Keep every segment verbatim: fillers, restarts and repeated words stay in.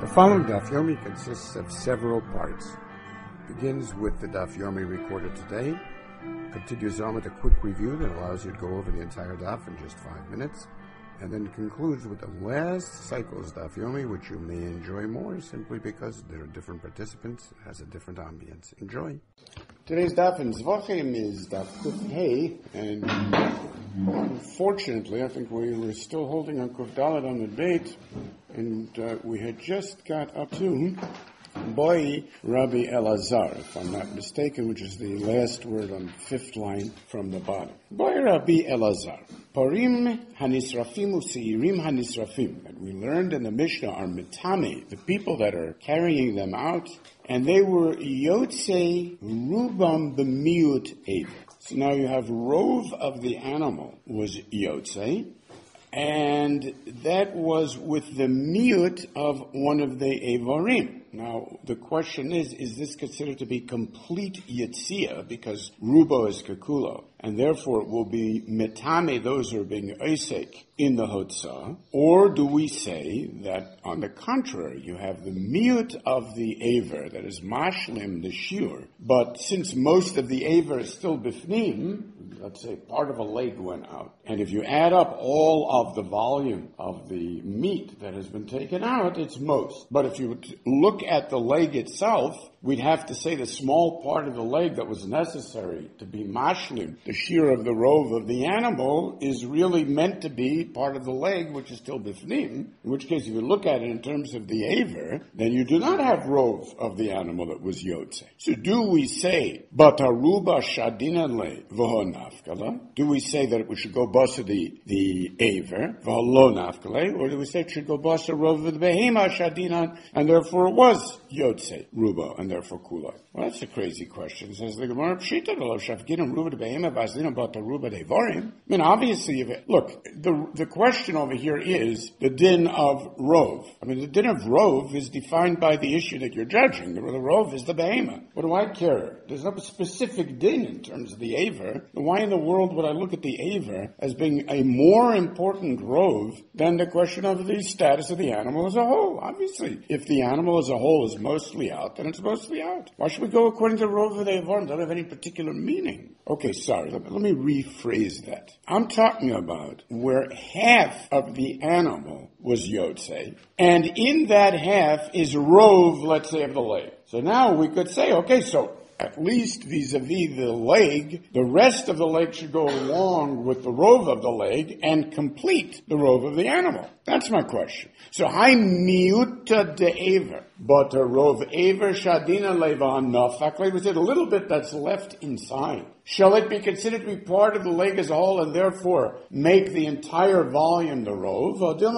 The following Daf Yomi consists of several parts. It begins with the Daf Yomi recorded today, continues on with a quick review that allows you to go over the entire Daf in just five minutes, and then concludes with the last cycle's Daf Yomi, which you may enjoy more simply because there are different participants. It has a different ambience. Enjoy. Today's Daf in Zvachim is Daf Kuf Hey, and unfortunately, I think we were still holding on Kuf Dalet on the debate, and uh, we had just got up to Boy Rabbi Elazar, if I'm not mistaken, which is the last word on the fifth line from the bottom. Boy Rabbi Elazar. Parim hanisrafim useirim hanisrafim, that we learned in the Mishnah are mitame, the people that are carrying them out, and they were yotzei rubam b'miut ev. So now you have rove of the animal was yotzei, and that was with the miut of one of the evarim. Now, the question is, is this considered to be complete Yetzia, because Rubo is Kekulo, and therefore it will be Metame, those who are being Isek, in the Hotzah? Or do we say that, on the contrary, you have the Miut of the Aver, that is Mashlim, the Shiur, but since most of the Aver is still Bifnim, let's say part of a leg went out, and if you add up all of the volume of the meat that has been taken out, it's most. But if you look at the leg itself, we'd have to say the small part of the leg that was necessary to be mashlim, the shear of the rove of the animal, is really meant to be part of the leg, which is still bifnim, in which case if you look at it in terms of the aver, then you do not have rove of the animal that was yotze. So do we say, bataruba shadinale v'ho nafkala? Do we say that we should go basa the, the aver, v'ho nafkale? Or do we say it should go basa rove of the behema shadinan, and therefore it was yotze, ruba, and therefore kulai? Well, that's a crazy question. Says the Gemara, Pshita lo shafginim ruba de behema vaslin about the ruba de vorim. I mean, obviously, if it, look, the the question over here is the din of rove. I mean, the din of rove is defined by the issue that you're judging. The, the rove is the behema. What do I care? There's no specific din in terms of the aver. Why in the world would I look at the aver as being a more important rove than the question of the status of the animal as a whole? Obviously, if the animal as a whole is mostly out, then it's mostly out. Why should we go according to rove of the avar? It doesn't have any particular meaning. Okay, sorry, let me, let me rephrase that. I'm talking about where half of the animal was yotze, and in that half is rove, let's say, of the leg. So now we could say, okay, so at least vis-a-vis the leg, the rest of the leg should go along with the rove of the leg and complete the rove of the animal. That's my question. So, hai miuta de aver, but a rove aver shadina levan nafak. We said a little bit that's left inside. Shall it be considered to be part of the leg as a whole and therefore make the entire volume the rove?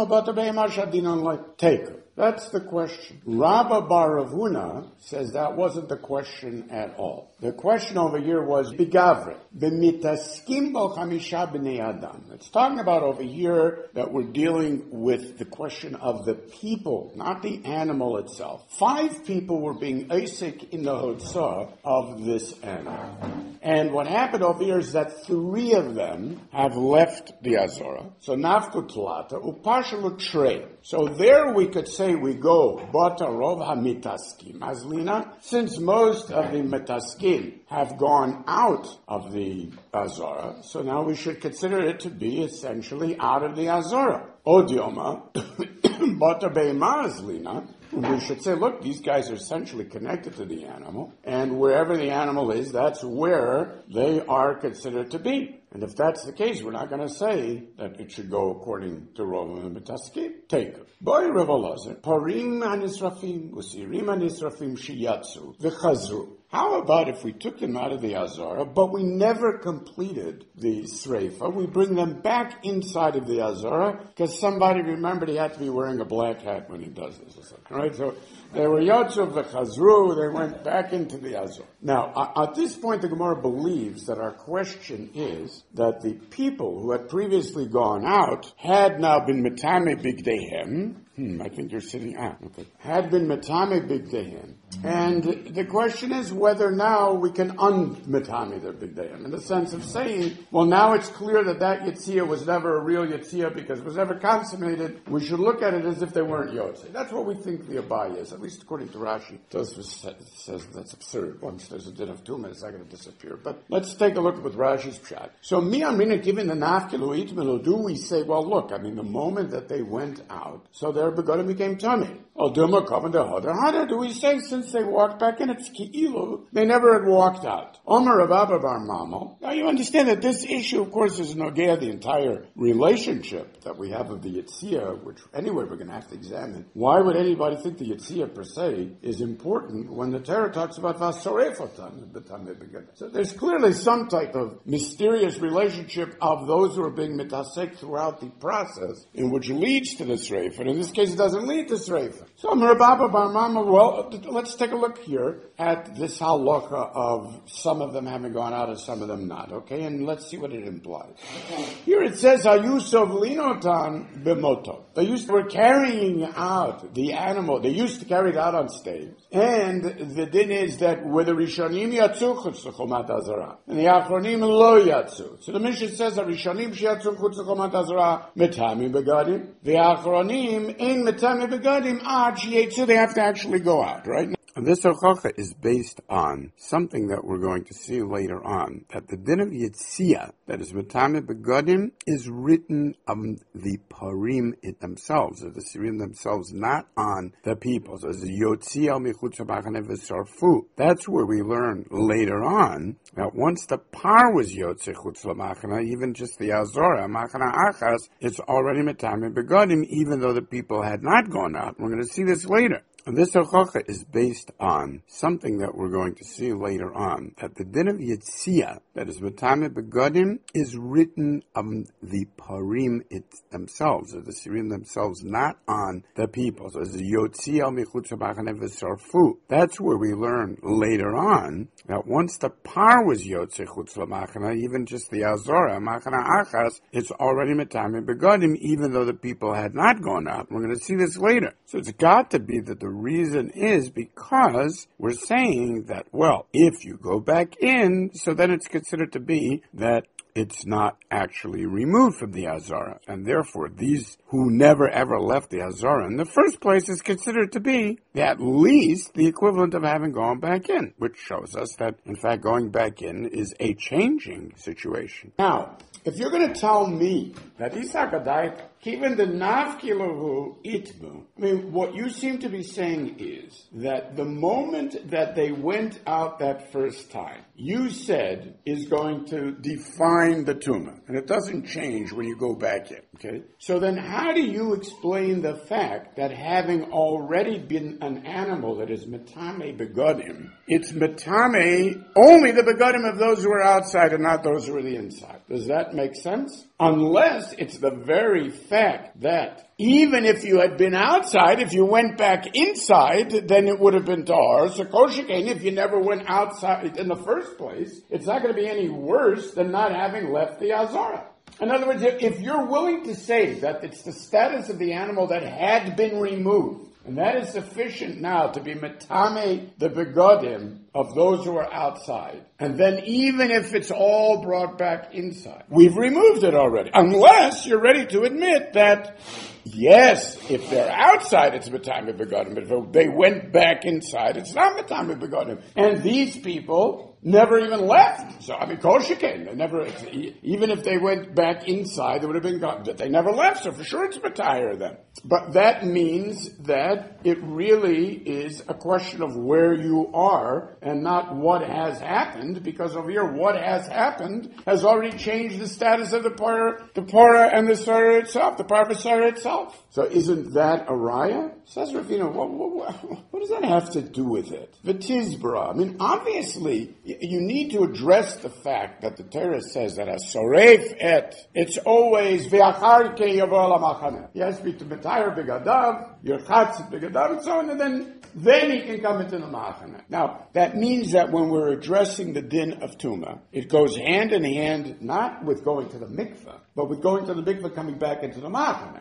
Take her. That's the question. Rabba Bar Rav Huna says that wasn't the question at all. The question over here was Bigavre, b'mitaskim bo chamisha b'nei adam. It's talking about over here that we're dealing with the question of the people, not the animal itself. Five people were being asik in the hotzah of this animal. And what happened over here is that three of them have left the Azora. So nafku tlata, upashalu trei. So there we could say we go, bata rov ha-mitaskim. Azlina, since most of the mitaskim have gone out of the Azora, so now we should consider it to be essentially out of the Azora. Odioma, bata be'ema azlina. We should say, look, these guys are essentially connected to the animal, and wherever the animal is, that's where they are considered to be. And if that's the case, we're not going to say that it should go according to Rov and Betaski. Take it. Boy Rav Elazar, parim anisrafim, usirim anisrafim shiyatsu, v'chazru. How about if we took them out of the Azara, but we never completed the Sreifa? We bring them back inside of the Azara, because somebody remembered he had to be wearing a black hat when he does this or something, right? So they were Yatsu v'chazru, they went back into the Azara. Now, at this point, the Gemara believes that our question is that the people who had previously gone out had now been metame bigdehem. Hmm, I think you're sitting, ah, okay. Had been metame bigdehem. And the question is whether now we can un-mitami their bigdayim, in the sense of saying, well, now it's clear that that Yitzhiyah was never a real Yitzhiyah because it was never consummated. We should look at it as if they weren't Yotzei. That's what we think the Abai is, at least according to Rashi. Tosfos says that's absurd. Once there's a din of tumah, it's not going to disappear. But let's take a look with Rashi's pshat. So, mi amrina, given the nafkilu itmelu, do we say, well, look, I mean, the moment that they went out, so their begonim became tummy. Or do we say, since they walked back in, it's ki'ilu, they never had walked out. Omer Rav Abba bar Mamo. Now you understand that this issue, of course, is nogea the entire relationship that we have of the Yitzhiyah, which anyway we're going to have to examine. Why would anybody think the Yitzhiyah per se is important when the Torah talks about vasorefotan, the time they began? So there's clearly some type of mysterious relationship of those who are being mitasek throughout the process, in which leads to the sreif. And in this case, it doesn't lead to sreif. So, Merababa Bar Mama, well, let's take a look here at this halacha of some of them having gone out and some of them not, okay? And let's see what it implies. Here it says, Hayusov linotan b'moto. They used to, were carrying out the animal, they used to carry it out on staves. And the din is that where the Rishonim yatzu chutz l'chomat hazara, and the Achronim lo yatzu. So the Mishnah says that Rishonim sheyatzu chutz l'chomat hazara metami begadim, the Achronim in metami begadim ad sheyatzu, they have to actually go out, right? This hochacha is based on something that we're going to see later on, that the din of Yitzhiyah, that is Matame Begadim, is written on the parim it themselves, or the sirim themselves, not on the people. So it's Yotziyah Michutz HaMachane V'Sarfu. That's where we learn later on that once the par was Yotzei Chutz LaMachane, even just the Azora, Machana Achas, it's already Matame Begadim, even though the people had not gone out. We're going to see this later. And this hochacha is based on something that we're going to see later on, that the din of Yitzhiyah, that is Matame Begadim, is written on the parim it themselves, or the sirim themselves, not on the people. So it's Yotziyah Michutz HaMachane V'Sarfu. That's where we learn later on that once the par was Yotzei Chutz LaMachane, even just the Azora, Machana Achas, it's already Matame Begadim, even though the people had not gone out. We're going to see this later. So it's got to be that the reason is because we're saying that, well, if you go back in, so then it's considered to be that it's not actually removed from the Azara. And therefore, these who never ever left the Azara in the first place is considered to be at least the equivalent of having gone back in, which shows us that, in fact, going back in is a changing situation. Now, if you're going to tell me that Isaac Adai, even the Nafkilahu Itmu, I mean, what you seem to be saying is that the moment that they went out that first time, you said is going to define the Tumah. And it doesn't change when you go back in, okay? So then how do you explain the fact that having already been an animal that is Matame Begadim, it's Matame only the Begadim of those who are outside and not those who are the inside? Does that make sense? Unless it's the very fact that even if you had been outside, if you went back inside, then it would have been tahar. So koshikain, if you never went outside in the first place, it's not going to be any worse than not having left the Azara. In other words, if you're willing to say that it's the status of the animal that had been removed, and that is sufficient now to be metame the begodim of those who are outside. And then even if it's all brought back inside, we've removed it already. Unless you're ready to admit that, yes, if they're outside, it's metame begodim. But if they went back inside, it's not metame begodim. And these people never even left. So, I mean, koshikain, they never, even if they went back inside, they would have been gone. They never left, so for sure it's matayr then. But that means that it really is a question of where you are and not what has happened, because over here, what has happened has already changed the status of the para, the para and the sarah itself, the parvasara itself. So isn't that a raya? Says Ravina, what, what, what does that have to do with it? V'tizbra. I mean, obviously, you need to address the fact that the Torah says that a soref et, it's always ve'achar ke yavor lamachane. He has to be to betayr begadav, yerchatz begadav, and so on, and then, then he can come into the machane. Now, that means that when we're addressing the din of Tumah, it goes hand in hand, not with going to the mikveh, but with going to the mikveh coming back into the machane. Now, if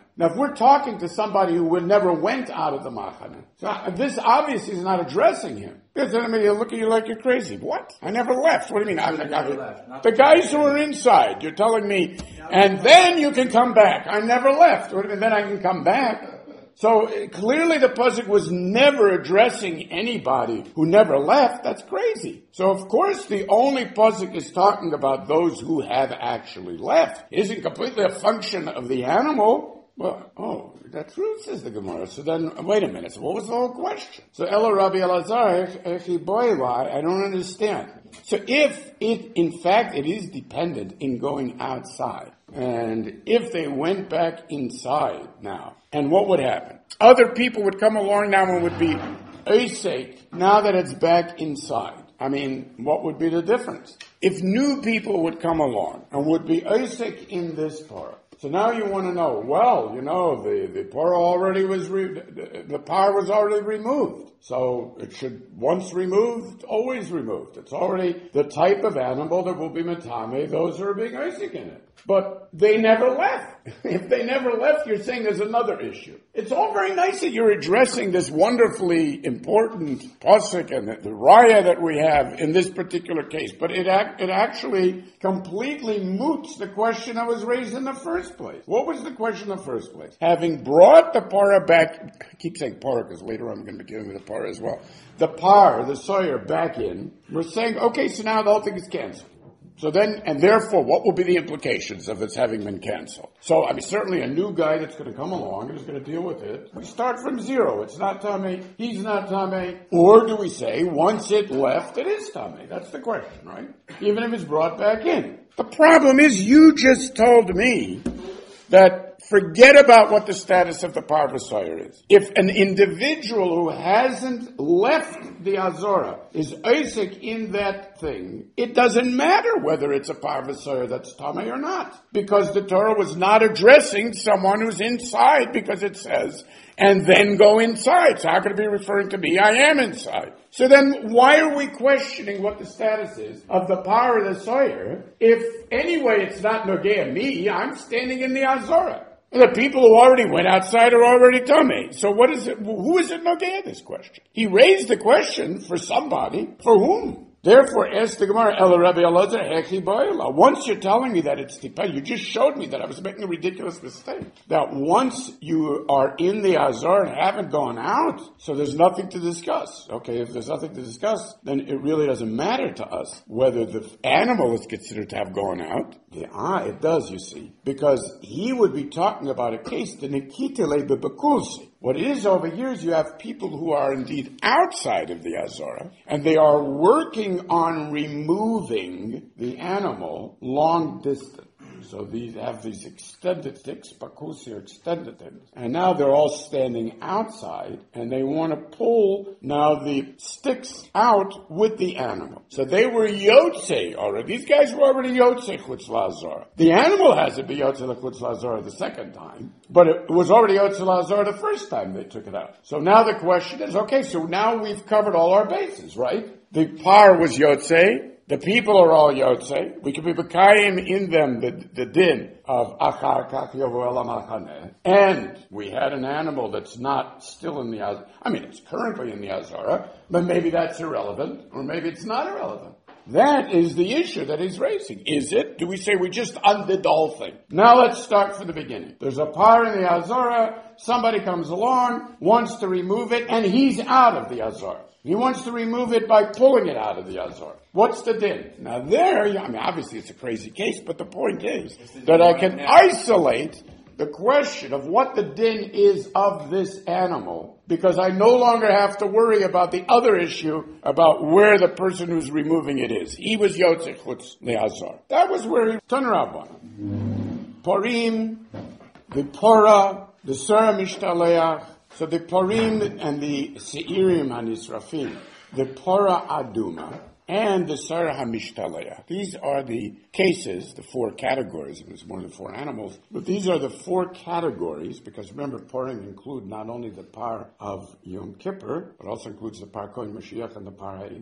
we're talking to somebody who never went out of the Machane. So this obviously is not addressing him. Because I mean, they look at you like you're crazy. What? I never left. What do you mean? I, I, I, the guys who are inside, you're telling me, and then you can come back. I never left. What do you mean, then I can come back? So clearly the pasuk was never addressing anybody who never left. That's crazy. So of course the only pasuk is talking about those who have actually left. It isn't completely a function of the animal. Well, oh, that's true, says the Gemara. So then, wait a minute. So what was the whole question? So Ela Rabbi Elazar, Echi Boila, I don't understand. So if it, in fact, it is dependent in going outside, and if they went back inside now, and what would happen? Other people would come along now and would be Eisek, now that it's back inside. I mean, what would be the difference? If new people would come along and would be Eisek in this part, so now you want to know, well, you know, the, the par already was, re, the, the par was already removed. So it should, once removed, always removed. It's already the type of animal that will be matame, those who are being Isaac in it. But they never left. If they never left, you're saying there's another issue. It's all very nice that you're addressing this wonderfully important pasuk and the, the raya that we have in this particular case. But it, ac- it actually completely moots the question that was raised in the first place. What was the question in the first place? Having brought the para back, I keep saying para because later on I'm going to be giving you the para as well. The par, the sawyer back in, we're saying, okay, so now the whole thing is canceled. So then, and therefore, what will be the implications of its having been canceled? So, I mean, certainly a new guy that's going to come along and is going to deal with it. We start from zero. It's not Tameh, he's not Tameh. Or do we say, once it left, it is Tameh? That's the question, right? Even if it's brought back in. The problem is, you just told me that forget about what the status of the parvasoyer is. If an individual who hasn't left the Azora is Isaac in that thing, it doesn't matter whether it's a parvasoyer that's Tameh or not. Because the Torah was not addressing someone who's inside because it says, and then go inside. So how could it be referring to me? I am inside. So then why are we questioning what the status is of the power of the Sawyer if anyway it's not Nogea me, I'm standing in the Azora? The people who already went outside are already Tameh. So what is it, who is it Nogea this question? He raised the question for somebody, for whom? Therefore, ask the Gemara, Ela Rabbi Elazar, Hechi Boila. Once you're telling me that it's dependent, you just showed me that I was making a ridiculous mistake. That once you are in the Azor and haven't gone out, so there's nothing to discuss. Okay, if there's nothing to discuss, then it really doesn't matter to us whether the animal is considered to have gone out. Yeah, ah, it does, you see. Because he would be talking about a case, the Nikitele Bebekulsi. What it is over here is you have people who are indeed outside of the Azora, and they are working on removing the animal long distance. So these have these extended sticks, bakusi or extended things. And now they're all standing outside, and they want to pull now the sticks out with the animal. So they were yotze already. These guys were already yotze chutz la'azara. The animal hasn't been yotze chutz la'azara the second time, but it was already yotze la'azara the first time they took it out. So now the question is, okay, so now we've covered all our bases, right? The par was yotze. The people are all Yotze. We can be Bekayim in them the, the din of Achar Kach Yovu El HaMachaneh. And we had an animal that's not still in the Azara. I mean, it's currently in the Azara, but maybe that's irrelevant, or maybe it's not irrelevant. That is the issue that he's raising. Is it? Do we say we just undid the whole thing? Now let's start from the beginning. There's a par in the Azara. Somebody comes along, wants to remove it, and he's out of the Azara. He wants to remove it by pulling it out of the Azor. What's the din? Now there, I mean, obviously it's a crazy case, but the point is that I can isolate the question of what the din is of this animal, because I no longer have to worry about the other issue about where the person who's removing it is. He was Yotzei Chutz Le'Azor. That was where he turned around. Porim, the Pora, the Sara Mishtaleach. So the Porim and the Seirim HaNisrafim, the Pora Aduma, and the Sarah HaMishtalaya. These are the cases, the four categories, and there's more than four animals, but these are the four categories, because remember, Porim include not only the par of Yom Kippur, but also includes the par Kohen Mashiach and the par Ha'inah.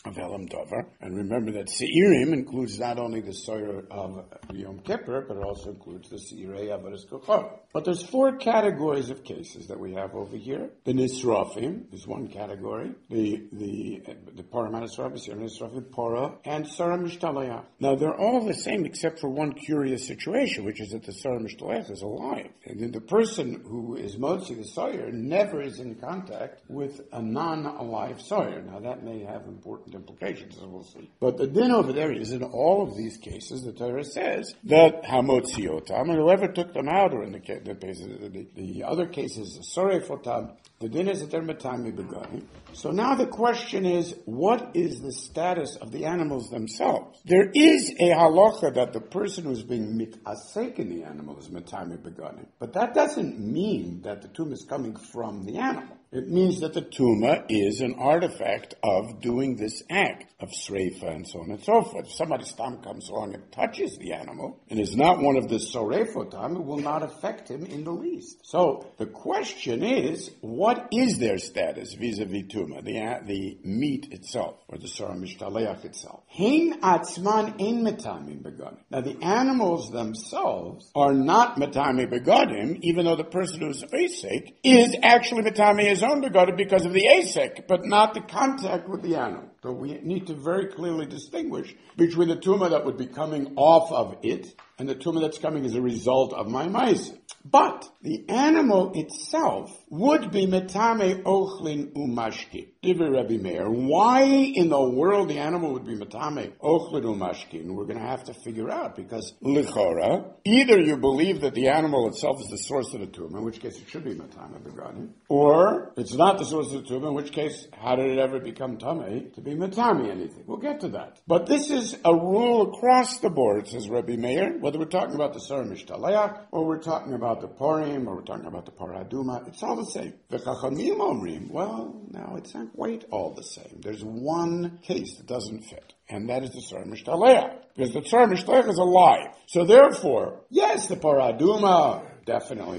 of Elam Dover. And remember that Seirim includes not only the Soyer of Yom Kippur, but it also includes the Seirei Avodas Kochot. But there's four categories of cases that we have over here. The Nisrafim is one category. The the the Parah Nisrafim, Seir Nisrafim, Parah, and Sarah Mishtalayach. Now they're all the same except for one curious situation, which is that the Sarah Mishtalayach is alive. And then the person who is Motzi, the Soyer, never is in contact with a non-alive Soyer. Now that may have important implications, as we'll see. But the din over there is in all of these cases, the Torah says that Hamotziotam, and whoever took them out, or in the, the, the, the other cases, Sorefotam, the din is that they're Matami Beganim. So now the question is, what is the status of the animals themselves? There is a halacha that the person who's being mitasek in the animal is Matami Beganim. But that doesn't mean that the tumah is coming from the animal. It means that the tumah is an artifact of doing this act of sreifa and so on and so forth. If somebody's stam comes along and touches the animal and is not one of the sorefotam, it will not affect him in the least. So the question is, what is their status vis-a-vis tumah, the, the meat itself, or the sarah mishtaleach itself? Hein atzman ein metamim begadim. Now the animals themselves are not metamim begadim, even though the person who's asek is actually metamim his own begadim because of the asek, but not the contact with the animal. So we need to very clearly distinguish between the tumah that would be coming off of it and the tumah that's coming as a result of my ma'aseh. But the animal itself would be metame ochlin umashkin. Divrei Rabbi Meir. Why in the world the animal would be metame ochlin umashkin? We're going to have to figure out, because lichora, either you believe that the animal itself is the source of the tumah, in which case it should be metame begadim, or it's not the source of the tumah, in which case how did it ever become tameh to be metame anything? We'll get to that. But this is a rule across the board, says Rabbi Meir, whether we're talking about the sarah mishtaleach, or we're talking about the porim, or we're talking about the parah aduma, it's all the same. The chachamim omrim, well, now it's not quite all the same. There's one case that doesn't fit, and that is the sarah mishtaleach, because the sarah mishtaleach is alive. So therefore, yes, the parah aduma, definitely.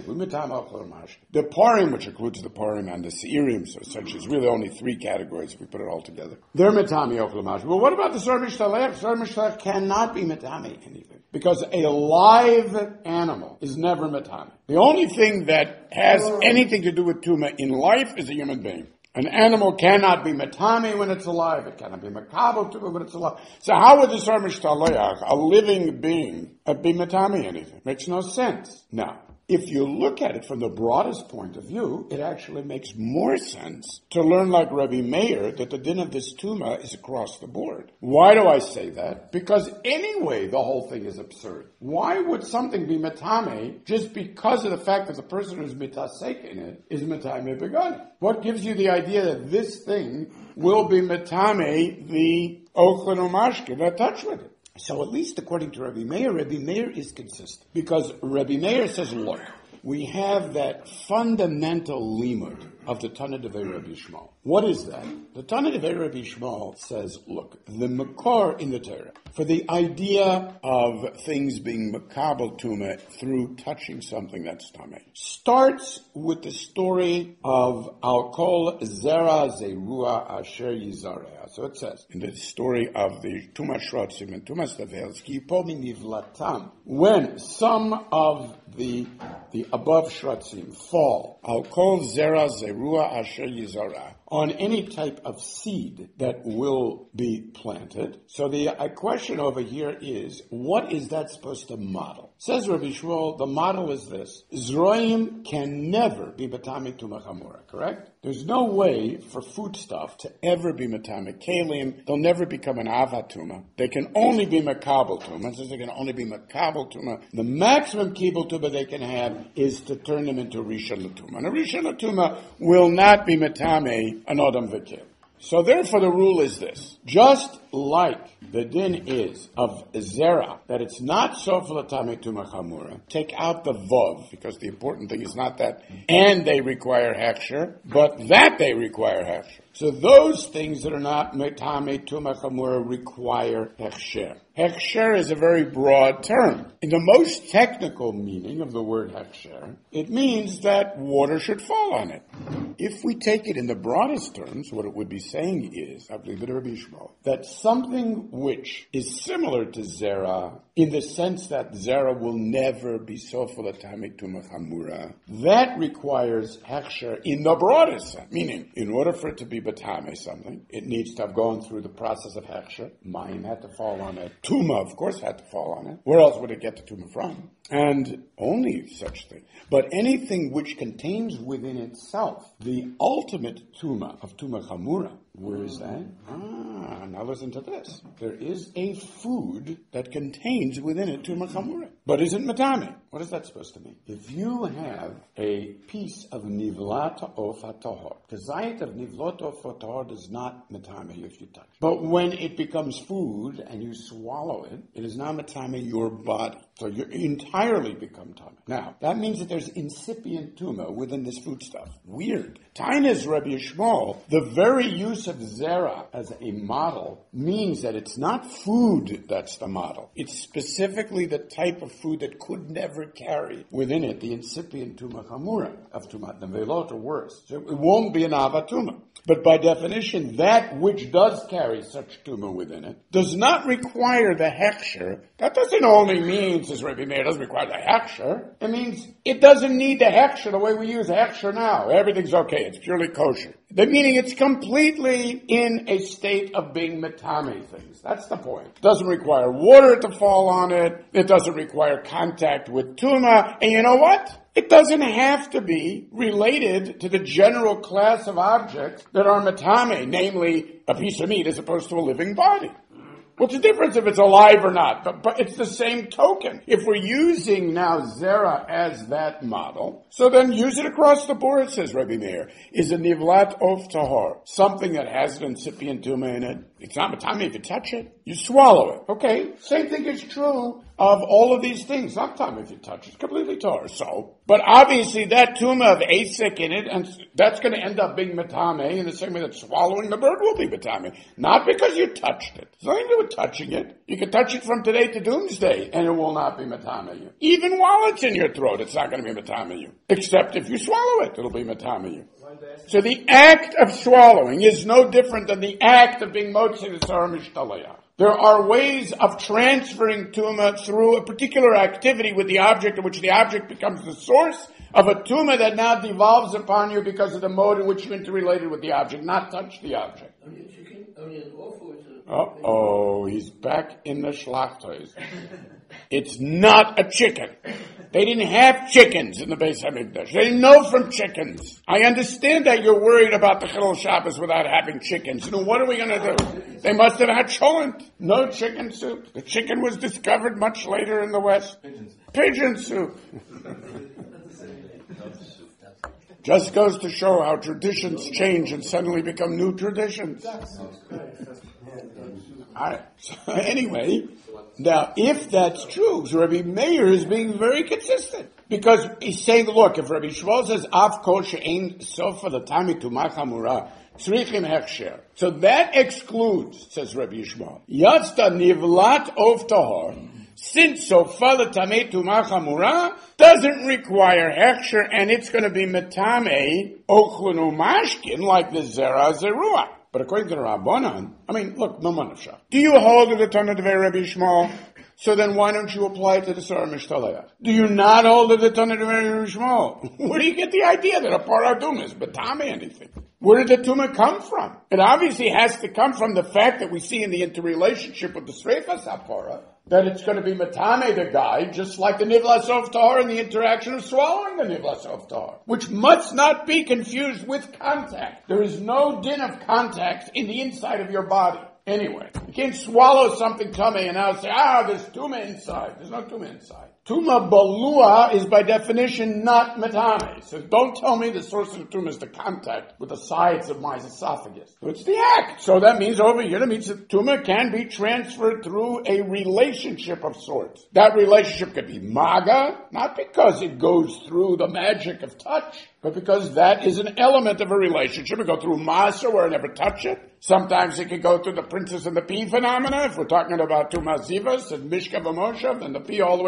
The parim, which includes the parim and the seirim, so essentially it's really only three categories if we put it all together. They're metami ochlamash. But what about the sarah mishtaleach? Sarah mishtaleach cannot be metami anything, because a live animal is never metami. The only thing that has anything to do with tumah in life is a human being. An animal cannot be metami when it's alive. It cannot be makabel tumah when it's alive. So how would the sarah mishtaleach, a living being, be metami anything? Makes no sense. Now, if you look at it from the broadest point of view, it actually makes more sense to learn like Rabbi Meir that the din of this tumah is across the board. Why do I say that? Because anyway, the whole thing is absurd. Why would something be metame just because of the fact that the person who's mitasek in it is metame begadim? What gives you the idea that this thing will be metame the ochlin umashkin that touch with it? So at least according to Rabbi Meir, Rabbi Meir is consistent. Because Rabbi Meir says, look, we have that fundamental limud of the Tana Devei Rabbi Shmuel. What is that? The Tana Devei Rabbi Shmuel says, look, the makor in the Torah, for the idea of things being makabel tumah through touching something that's tameh, starts with the story of Al Kol Zera Zerua Asher Yizarea. So it says, in the story of the Tumah Shrotzim and Tumah Stavels, Ki Yipomi Nivlatam, when some of the the above Shrotzim fall, Al Kol Zera Zerua Asher Yizara, on any type of seed that will be planted. So the uh, question over here is, what is that supposed to model? Says Rabbi Shmuel, the model is this. Zroim can never be matame tumah chamura, correct? There's no way for foodstuff to ever be matame kalim. They'll never become an avatuma. They can only be makabel tumah. Since they can only be makabel tumah, the maximum kibel tumah they can have is to turn them into rishon l'tumah. And a rishon l'tumah will not be matame an odam v'kil. So therefore the rule is this. Just like the din is of zera, that it's not sofel atame tumah chamura, take out the vav, because the important thing is not that, and they require hechsher, but that they require hechsher. So those things that are not metame tumah chamura require hechsher. Hechsher is a very broad term. In the most technical meaning of the word hechsher, it means that water should fall on it. If we take it in the broadest terms, what it would be saying is, I believe it Rabbi Yishmael, that something which is similar to Zera, in the sense that Zera will never be Sofel Atame Tumah Chamura, that requires Hechsher in the broadest sense. Meaning, in order for it to be Batame something, it needs to have gone through the process of Hechsher. Mayim had to fall on it. Tumah, of course, had to fall on it. Where else would it get the Tumah from? And only such thing. But anything which contains within itself the ultimate Tumah of Tumah Chamura, where is that? Ah, now listen to this. There is a food that contains within it Tumah Chamura, but isn't Matame. What is that supposed to mean? If you have a piece of Nivlat of HaTahor, the Zayat of Nivlat of HaTahor does not Matame if you touch. But when it becomes food and you swallow it, it is now Matame your body. So you entirely become Tumah. Now, that means that there's incipient Tumah within this foodstuff. Weird. Tainas Rabbi Yishmael, the very use of Zera as a model means that it's not food that's the model. It's specifically the type of food that could never carry within it the incipient Tumah Chamura of Tumat Nevelot or worse. So it won't be an Ava Tumah. But by definition, that which does carry such Tumah within it does not require the Hechsher. That doesn't only mean, says Rabbi Meir, it doesn't require the Hechsher. It means it doesn't need the Hechsher the way we use Hechsher now. Everything's okay. It's purely kosher. The meaning it's completely in a state of being metame things. That's the point. It doesn't require water to fall on it. It doesn't require contact with Tumah. And you know what? It doesn't have to be related to the general class of objects that are metame, namely a piece of meat as opposed to a living body. What's the difference if it's alive or not? But, but it's the same token. If we're using now Zera as that model, so then use it across the board, says Rabbi Meir. Is a Nivlat of Tahor something that has an incipient Tumah in it? It's not Matame if you touch it. You swallow it. Okay, same thing is true of all of these things. Not time if you touch it. It's completely Torah. So, but obviously that Tumah of Asik in it, and that's going to end up being Matame in the same way that swallowing the bird will be Matame. Not because you touched it. It's nothing to do with touching it. You can touch it from today to doomsday, and it will not be Matame you. Even while it's in your throat, it's not going to be Matame you. Except if you swallow it, it'll be Matame you. So the act of swallowing is no different than the act of being Motzi Tzara Mishtalayach. There are ways of transferring Tumah through a particular activity with the object, in which the object becomes the source of a Tumah that now devolves upon you because of the mode in which you interrelated with the object, not touch the object. Uh-oh, he's back in the Shlachtos. It's not a chicken. They didn't have chickens in the Beis HaMikdash. They didn't know from chickens. I understand that you're worried about the Chilul Shabbos without having chickens. You know, what are we going to do? They must have had cholent. No chicken soup. The chicken was discovered much later in the West. Pigeon soup. Just goes to show how traditions change and suddenly become new traditions. All right. So anyway, now if that's true, so Rabbi Meir is being very consistent because he's saying, look, if Rabbi Shmuel says Av kol she'ein sofa l'tami tumah chamura tzrichim hechsher, so that excludes, says Rabbi Shmuel, Yatzta nivlat of tahor, since sofa l'tamei tumah chamura doesn't require hechsher and it's going to be metame ochlunu mashkin like the zera zerua. But according to the Rabbanan, I mean, look, no manavsha. Do you hold to the Tanna Devei Rabbi Yishmael? So then why don't you apply it to the Tzara Mishtalayach? Do you not hold to the Tanna Devei Rabbi Yishmael? Where do you get the idea that a paradum is betame anything? Where did the Tumah come from? It obviously has to come from the fact that we see in the interrelationship with the Sreifas HaPara that it's going to be Matame the guy, just like the Nivlas of Tahor and the interaction of swallowing the Nivlas of Tahor, which must not be confused with contact. There is no din of contact in the inside of your body. Anyway, you can't swallow something tummy and now say, ah, there's Tumah inside. There's no Tumah inside. Tumah balua is by definition not metame. So don't tell me the source of Tumah is the contact with the sides of my esophagus. So it's the act. So that means over here, that means that Tumah can be transferred through a relationship of sorts. That relationship could be maga, not because it goes through the magic of touch, but because that is an element of a relationship. It go through masa where I never touch it. Sometimes it can go through the princess and the pea phenomena. If we're talking about Tumah Zivas and Mishka V'Moshav and the pea all the way in the bottom,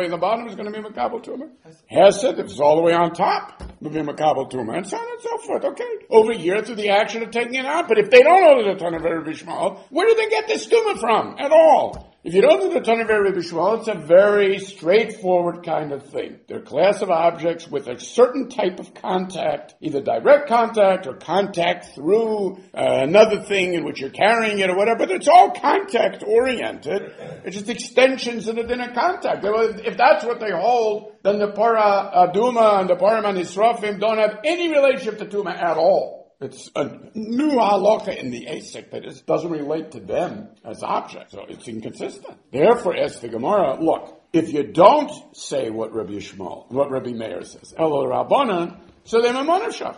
bottom is going to be Makabel Tuma. Hesed, if it's all the way on top, will be Makabel Tuma, and so on and so forth, okay? Over here through the action of taking it out. But if they don't hold the ton of Rabbi Shmuel, where do they get this Tuma from at all? If you don't do the ton of Rabbi Shmuel, it's a very straightforward kind of thing. They're a class of objects with a certain type of contact, either direct contact or contact through uh, another thing in which you're carrying it or whatever, but it's all contact-oriented. It's just extensions of the din of contact. If that's what they hold, then the para aduma and the paraman israfim don't have any relationship to tuma at all. It's a new halacha in the Asik that it doesn't relate to them as objects, so it's inconsistent. Therefore, as the Gemara, look, if you don't say what Rabbi Shmuel, what Rabbi Meir says, Elo Rabbanan, so they're Mamonashach.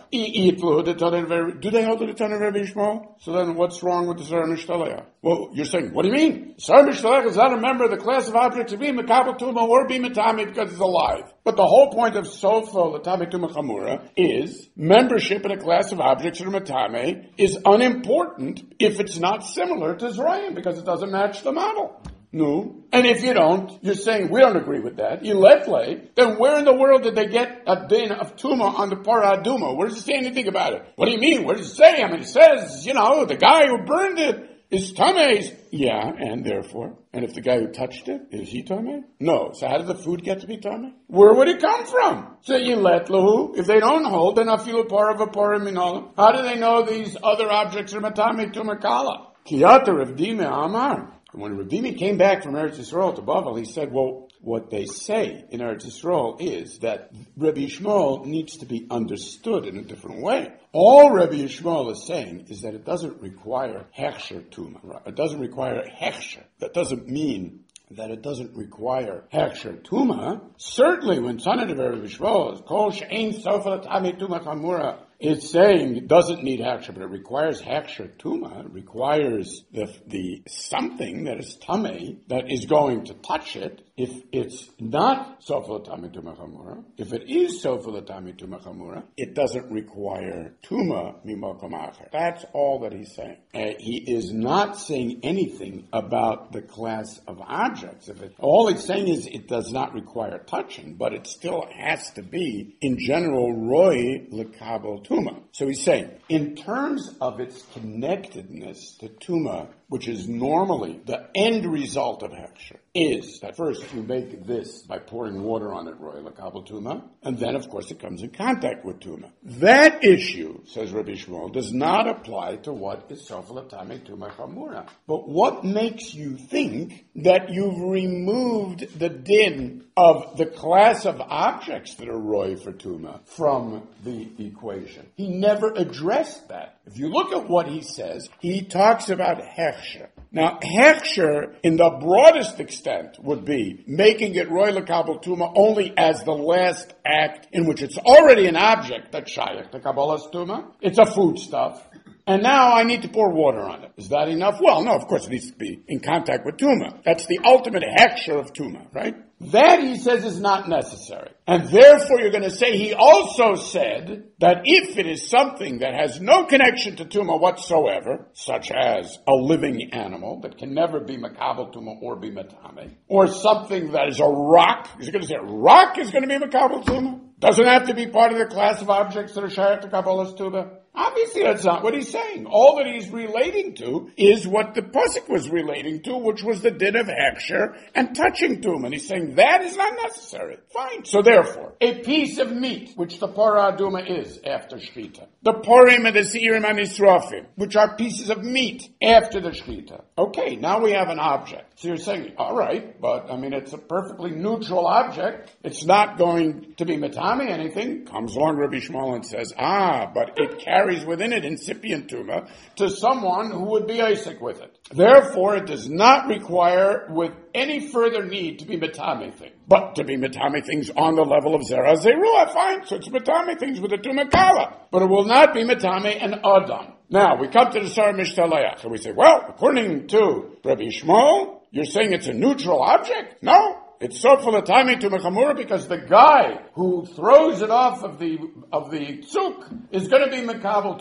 Do they hold the ton of Rabbi Shmuel? So then what's wrong with the Zara Mishtaleach? Well, you're saying, what do you mean? Zara Mishtaleach is not a member of the class of objects to be Makabel Tuma or be Matami because it's alive. But the whole point of Sofa, Latame Tuma Chamura, is membership in a class of objects that are Matame is unimportant if it's not similar to Zrayim because it doesn't match the model. No. And if you don't, you're saying we don't agree with that. You letle, then where in the world did they get a din of tuma on the para aduma? Where does it say anything about it? What do you mean? Where does it say? I mean, it says, you know, the guy who burned it is tame's. Yeah, and therefore, and if the guy who touched it, is he tame? No. So how did the food get to be tame? Where would it come from? So you let lahu. If they don't hold, then afilu para v'para minola. How do they know these other objects are matame tumakala? Kiyata Rav Dime Amar. When Rav Dimi came back from Eretz Yisrael to Bavel, he said, well, what they say in Eretz Yisrael is that Rabbi Shmuel needs to be understood in a different way. All Rabbi Shmuel is saying is that it doesn't require hechsher tuma. It doesn't require hechsher. That doesn't mean that it doesn't require hechsher tuma. Certainly when Tanit of Rabbi Shmuel is kol she'ein sofa l'tamei tuma chamura, it's saying it doesn't need hechsher, but it requires hechsher tuma. It requires the the something that is tamei that is going to touch it. If it's not sofa l'tamei tuma chamura, if it is sofa l'tamei tuma chamura, it doesn't require tuma mimokom acher. That's all that he's saying. Uh, he is not saying anything about the class of objects. If it, all he's saying is it does not require touching, but it still has to be in general roy l'kabel tuma. So he's saying, in terms of its connectedness to tuma, which is normally the end result of hechsher, is that first you make this by pouring water on it, roy l'kabel tuma, and then of course it comes in contact with tuma. That issue, says Rabbi Shmuel, does not apply to what is sofa l'tamei tuma chamura. But what makes you think that you've removed the din of the class of objects that are roy for tuma from the equation? He never addressed that. If you look at what he says, he talks about hechsher. Now, hechsher, in the broadest extent, would be making it roy l'kabel tuma only as the last act in which it's already an object that's shayach to kabbalas tuma. It's a foodstuff. And now I need to pour water on it. Is that enough? Well, no, of course it needs to be in contact with tuma. That's the ultimate hechsher of tuma, right? That, he says, is not necessary. And therefore you're going to say he also said that if it is something that has no connection to tuma whatsoever, such as a living animal that can never be makabel tuma or be matame, or something that is a rock, is he going to say a rock is going to be makabel tuma? Doesn't have to be part of the class of objects that are shayach to kabbalas tuma? Obviously that's not what he's saying. All that he's relating to is what the pasuk was relating to, which was the din of hechsher and touching to him. And he's saying that is not necessary. Fine. So therefore, a piece of meat, which the para aduma is after shchita, the porim and the seirim and israfim, which are pieces of meat after the shchita. Okay, now we have an object. So you're saying, all right, but I mean it's a perfectly neutral object. It's not going to be matami anything. Comes along Rabbi Shmuel and says, ah, but it carries within it incipient tuma to someone who would be Isaac with it. Therefore, it does not require with any further need to be matame thing. But to be matame things on the level of zera zerua, fine. So it's matame things with a tuma kala. But it will not be matame an adam. Now, we come to the Sar Mishtaleach, and we say, well, according to Rabbi Shmuel, you're saying it's a neutral object? No. It's sofa l'tamei tuma chamura because the guy who throws it off of the of the tzuk is going to be makabel tuma.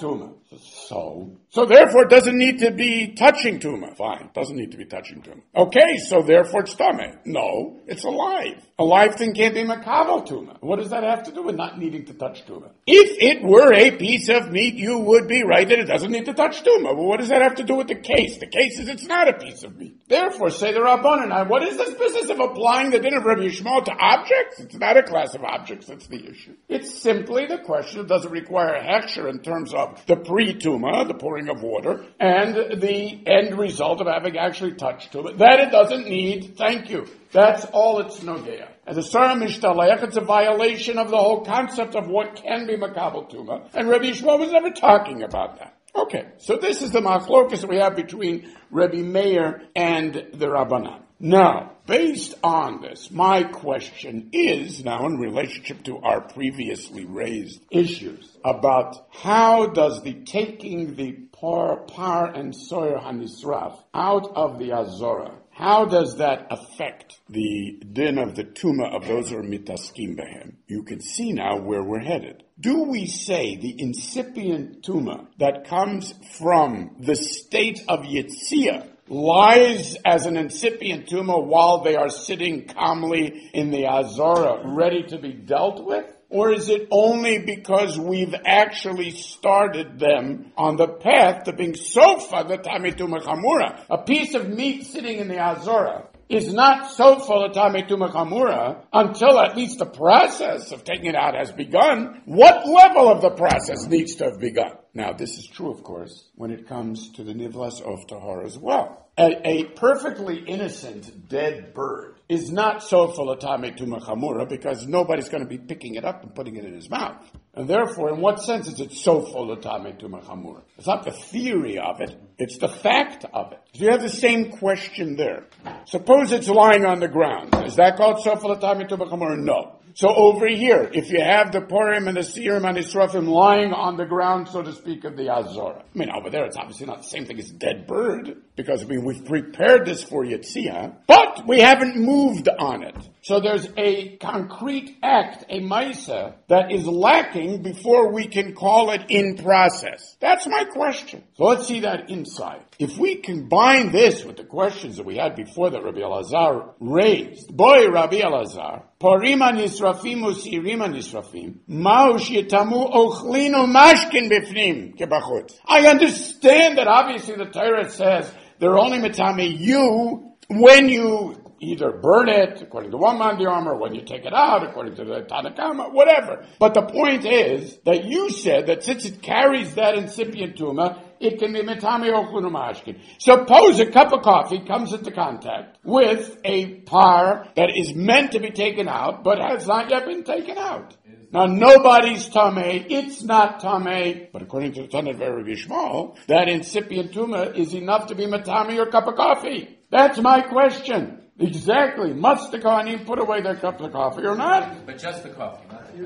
So, so therefore it doesn't need to be touching Tuma. Fine, doesn't need to be touching Tuma. Okay, so therefore it's Tameh. No, it's alive. A live thing can't be Makabel Tuma. What does that have to do with not needing to touch Tuma? If it were a piece of meat, you would be right that it doesn't need to touch Tuma. Well, what does that have to do with the case? The case is it's not a piece of meat. Therefore, say the Rabbanan. Now, what is this business of applying the din of Rabbi Yishmael to objects? It's not a class of objects, that's the issue. It's simply the question of does it require a hechsher in terms of the pre-Tuma, the pouring of water, and the end result of having actually touched Tuma. That it doesn't need, thank you. That's all it's nogea. As a Sarah Mishtalech, it's a violation of the whole concept of what can be Makabel Tuma, and Rabbi Yishmael was never talking about that. Okay, so this is the machlokas that we have between Rabbi Meir and the Rabbanan. Now, based on this, my question is now in relationship to our previously raised issues about how does the taking the par, par and soyer hanisraf out of the azora, how does that affect the din of the tuma of those who are mitaskim behem? You can see now where we're headed. Do we say the incipient tuma that comes from the state of Yetzia lies as an incipient tuma while they are sitting calmly in the azora, ready to be dealt with? Or is it only because we've actually started them on the path to being sofa the tamei tuma chamura? A piece of meat sitting in the azora is not sofa the tamei tuma chamura until at least the process of taking it out has begun. What level of the process needs to have begun? Now, this is true, of course, when it comes to the nivlas of tahor as well. A, a perfectly innocent dead bird is not sofa l'tamei tuma chamura because nobody's going to be picking it up and putting it in his mouth. And therefore, in what sense is it sofa l'tamei tuma chamura? It's not the theory of it, it's the fact of it. So you have the same question there. Suppose it's lying on the ground. Is that called sofa l'tamei tuma chamura? No. So over here, if you have the Purim and the Seirim and the Israfim lying on the ground, so to speak, of the Azora. I mean, over there, it's obviously not the same thing as dead bird, because, I mean, we've prepared this for Yetzia, but we haven't moved on it. So there's a concrete act, a Maisa, that is lacking before we can call it in process. That's my question. So let's see that inside. If we combine this with the questions that we had before that Rabbi Elazar raised, boy, Rabbi Elazar, Porima nisrafim usirima nisrafim, maush yitamu ochlinu mashkin bifnim kebachutz. I understand that obviously the Torah says they're only metame you when you either burn it, according to one man the armor, when you take it out, according to the Tanakama, whatever. But the point is that you said that since it carries that incipient tuma, it can be metame ochlinu mashkin. Suppose a cup of coffee comes into contact with a par that is meant to be taken out, but has not yet been taken out. Now, nobody's tamei, it's not tamei, but according to the Tanakh of Rabbi Yishmael, that incipient tuma is enough to be metame your cup of coffee. That's my question. Exactly. Must the Kohanim put away their cup of coffee or not? But just the coffee.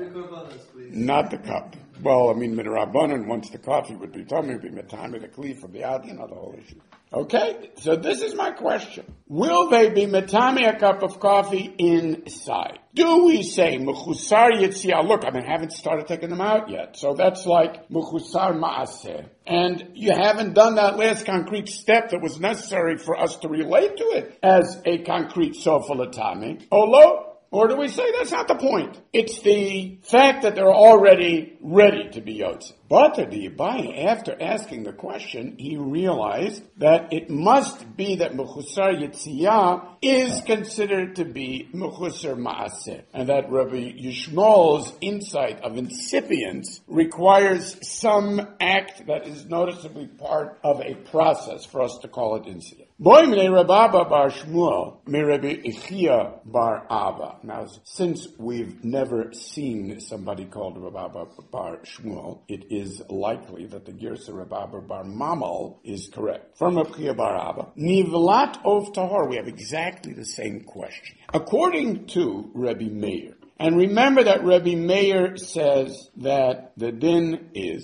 Not the cup. Well, I mean, Midrabanan, once the coffee would be tummy, would be metame the kli from the out, you know, the whole issue. Okay? So this is my question. Will they be metame a cup of coffee inside? Do we say mechusar yitzia? Look, I mean, I haven't started taking them out yet. So that's like mechusar ma'aseh. And you haven't done that last concrete step that was necessary for us to relate to it as a concrete sofa latame. Olo? Or do we say that's not the point? It's the fact that they're already ready to be yotze. But the Yibai, after asking the question, he realized that it must be that Mechusar Yitziyah is considered to be Mechusar Ma'aseh. And that Rabbi Yishmael's insight of incipience requires some act that is noticeably part of a process for us to call it incident. Boy mine Rababa bar Shmuel, mi Rabbi Ichia bar Abba. Now, since we've never seen somebody called Rababa bar Shmuel, it is likely that the Girsa Rababa bar Mamal is correct. From Rabbi bar Abba, Nivlat of Tahor, we have exactly the same question. According to Rabbi Meir, and remember that Rabbi Meir says that the din is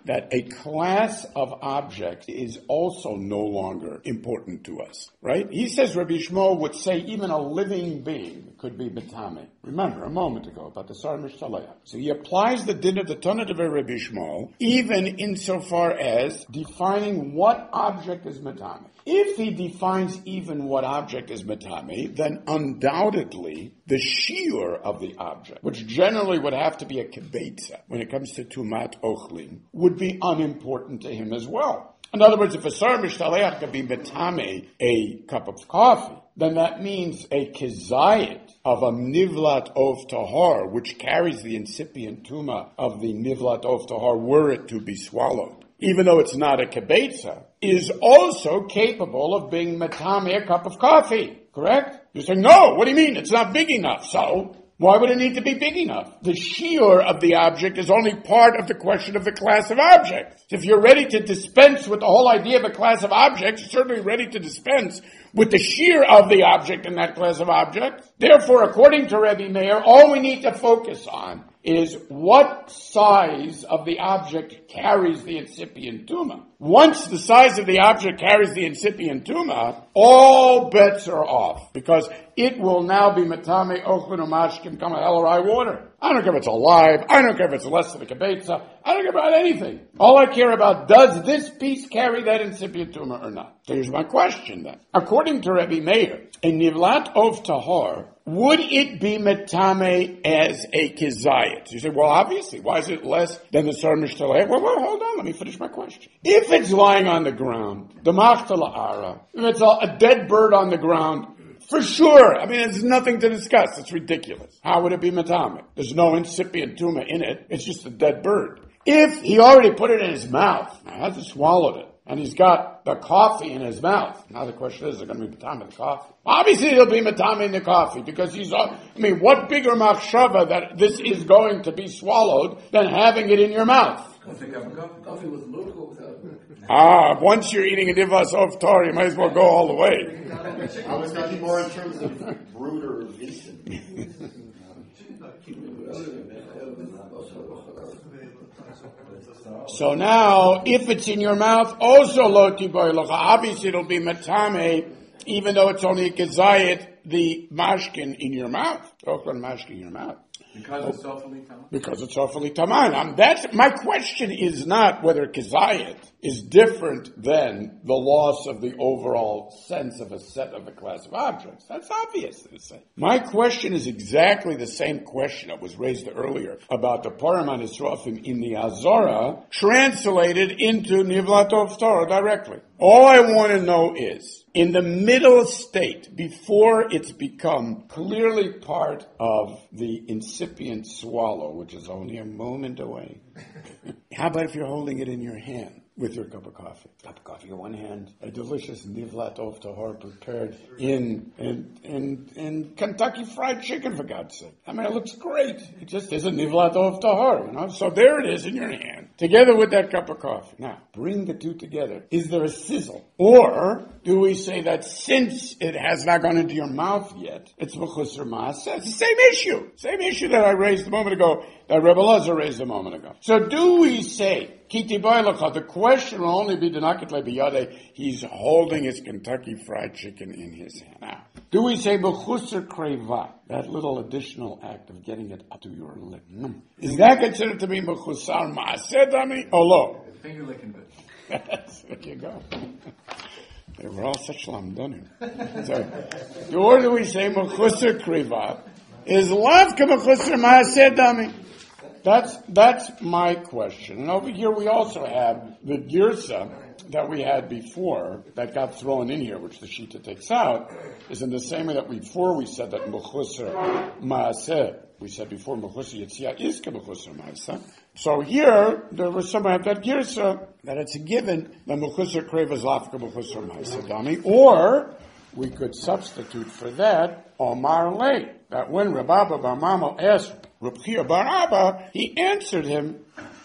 that a class of objects is also no longer important to us, right? He says Rabbi Shmuel would say even a living being could be metame. Remember a moment ago about the Sar Mishtaleach. So he applies the din of the Tanna of Rabbi Shmuel even insofar as defining what object is metame. If he defines even what object is metame, then undoubtedly the shiur of the object, which generally would have to be a kibetza when it comes to tumat ochlin, would be unimportant to him as well. In other words, if a Sar Mishtaleach could be metame a cup of coffee, then that means a kizayit of a nivlat of tahar, which carries the incipient tuma of the nivlat of tahar, were it to be swallowed, even though it's not a kibetza, is also capable of being metame a cup of coffee. Correct? You say, no, what do you mean? It's not big enough. So, why would it need to be big enough? The shiur of the object is only part of the question of the class of objects. If you're ready to dispense with the whole idea of a class of objects, you're certainly ready to dispense with the shiur of the object in that class of objects. Therefore, according to Rebbe Meir, all we need to focus on is what size of the object carries the incipient tuma. Once the size of the object carries the incipient tuma, all bets are off, because it will now be metame ochlin umashkim come hell or high water. I don't care if it's alive. I don't care if it's less than a kibetza. I don't care about anything. All I care about, does this piece carry that incipient tuma or not? So here's my question then. According to Rebbe Meir, a nivlat of tahar, would it be metame as a kizayit? You say, well, obviously. Why is it less than the Sar Mishtaleach? Well, well, hold on. Let me finish my question. If it's lying on the ground, the machtala ara, if it's a, a dead bird on the ground, for sure. I mean, there's nothing to discuss. It's ridiculous. How would it be metame? There's no incipient tuma in it. It's just a dead bird. If he already put it in his mouth, hasn't swallowed it, and he's got the coffee in his mouth. Now the question is, is it going to be metame in the coffee? Obviously it'll be metame in the coffee, because he's, I mean, what bigger machshava that this is going to be swallowed than having it in your mouth? Coffee with milk or without? Ah, once you're eating a nivlas of tar, you might as well go all the way. I was thinking more in terms of brood or instant. So now, if it's in your mouth, also lo tiboy locha. Obviously it'll be metame, even though it's only a gezayit, the mashkin in your mouth. Ochlan mashkin in your mouth. Because it's awfully tamar? Because it's awfully tamar. Um, that's, my question is not whether kizayit is different than the loss of the overall sense of a set of a class of objects. That's obvious to say. My question is exactly the same question that was raised earlier about the Paraman Israfim in the Azara, translated into Nivlat of Torah directly. All I want to know is, in the middle state, before it's become clearly part of the incipient swallow, which is only a moment away, how about if you're holding it in your hand with your cup of coffee? Cup of coffee in one hand, a delicious nivlat of tahar prepared in, in, in, in Kentucky Fried Chicken, for God's sake. I mean, it looks great. It just is a nivlat of tahar, you know? So there it is in your hand, together with that cup of coffee. Now, bring the two together. Is there a sizzle? Or do we say that since it has not gone into your mouth yet, it's v'chusar ma'aseh? It's the same issue. Same issue that I raised a moment ago, that Rebbe Lazar raised a moment ago. So do we say, Kiti Bailacha, the question will only be Denakit Lebiyade, he's holding his Kentucky Fried Chicken in his hand. Now, do we say B'chusar Kreva, that little additional act of getting it up to your lip? Mm. Is that considered to be B'chusar Ma'aseh, Dami? Oh, lo. Finger licking bit. There you go. They were all such lamdanim. So, or do we say B'chusar Kreva is lavka B'chusar Ma'aseh, Dami? That's, that's my question. And over here we also have the girsa that we had before that got thrown in here, which the Shita takes out, is in the same way that before we said that Mechusar Maaseh, we said before Mechusar Yetziyah is Mechusar Maaseh. So here, there was some of that girsa that it's a given that Mechusar Kreva is Lafka Mechusar Maaseh Dami, or we could substitute for that Omar Le, that when Rabba Bar Mamo asked Reb Chia Bar Abba, he answered him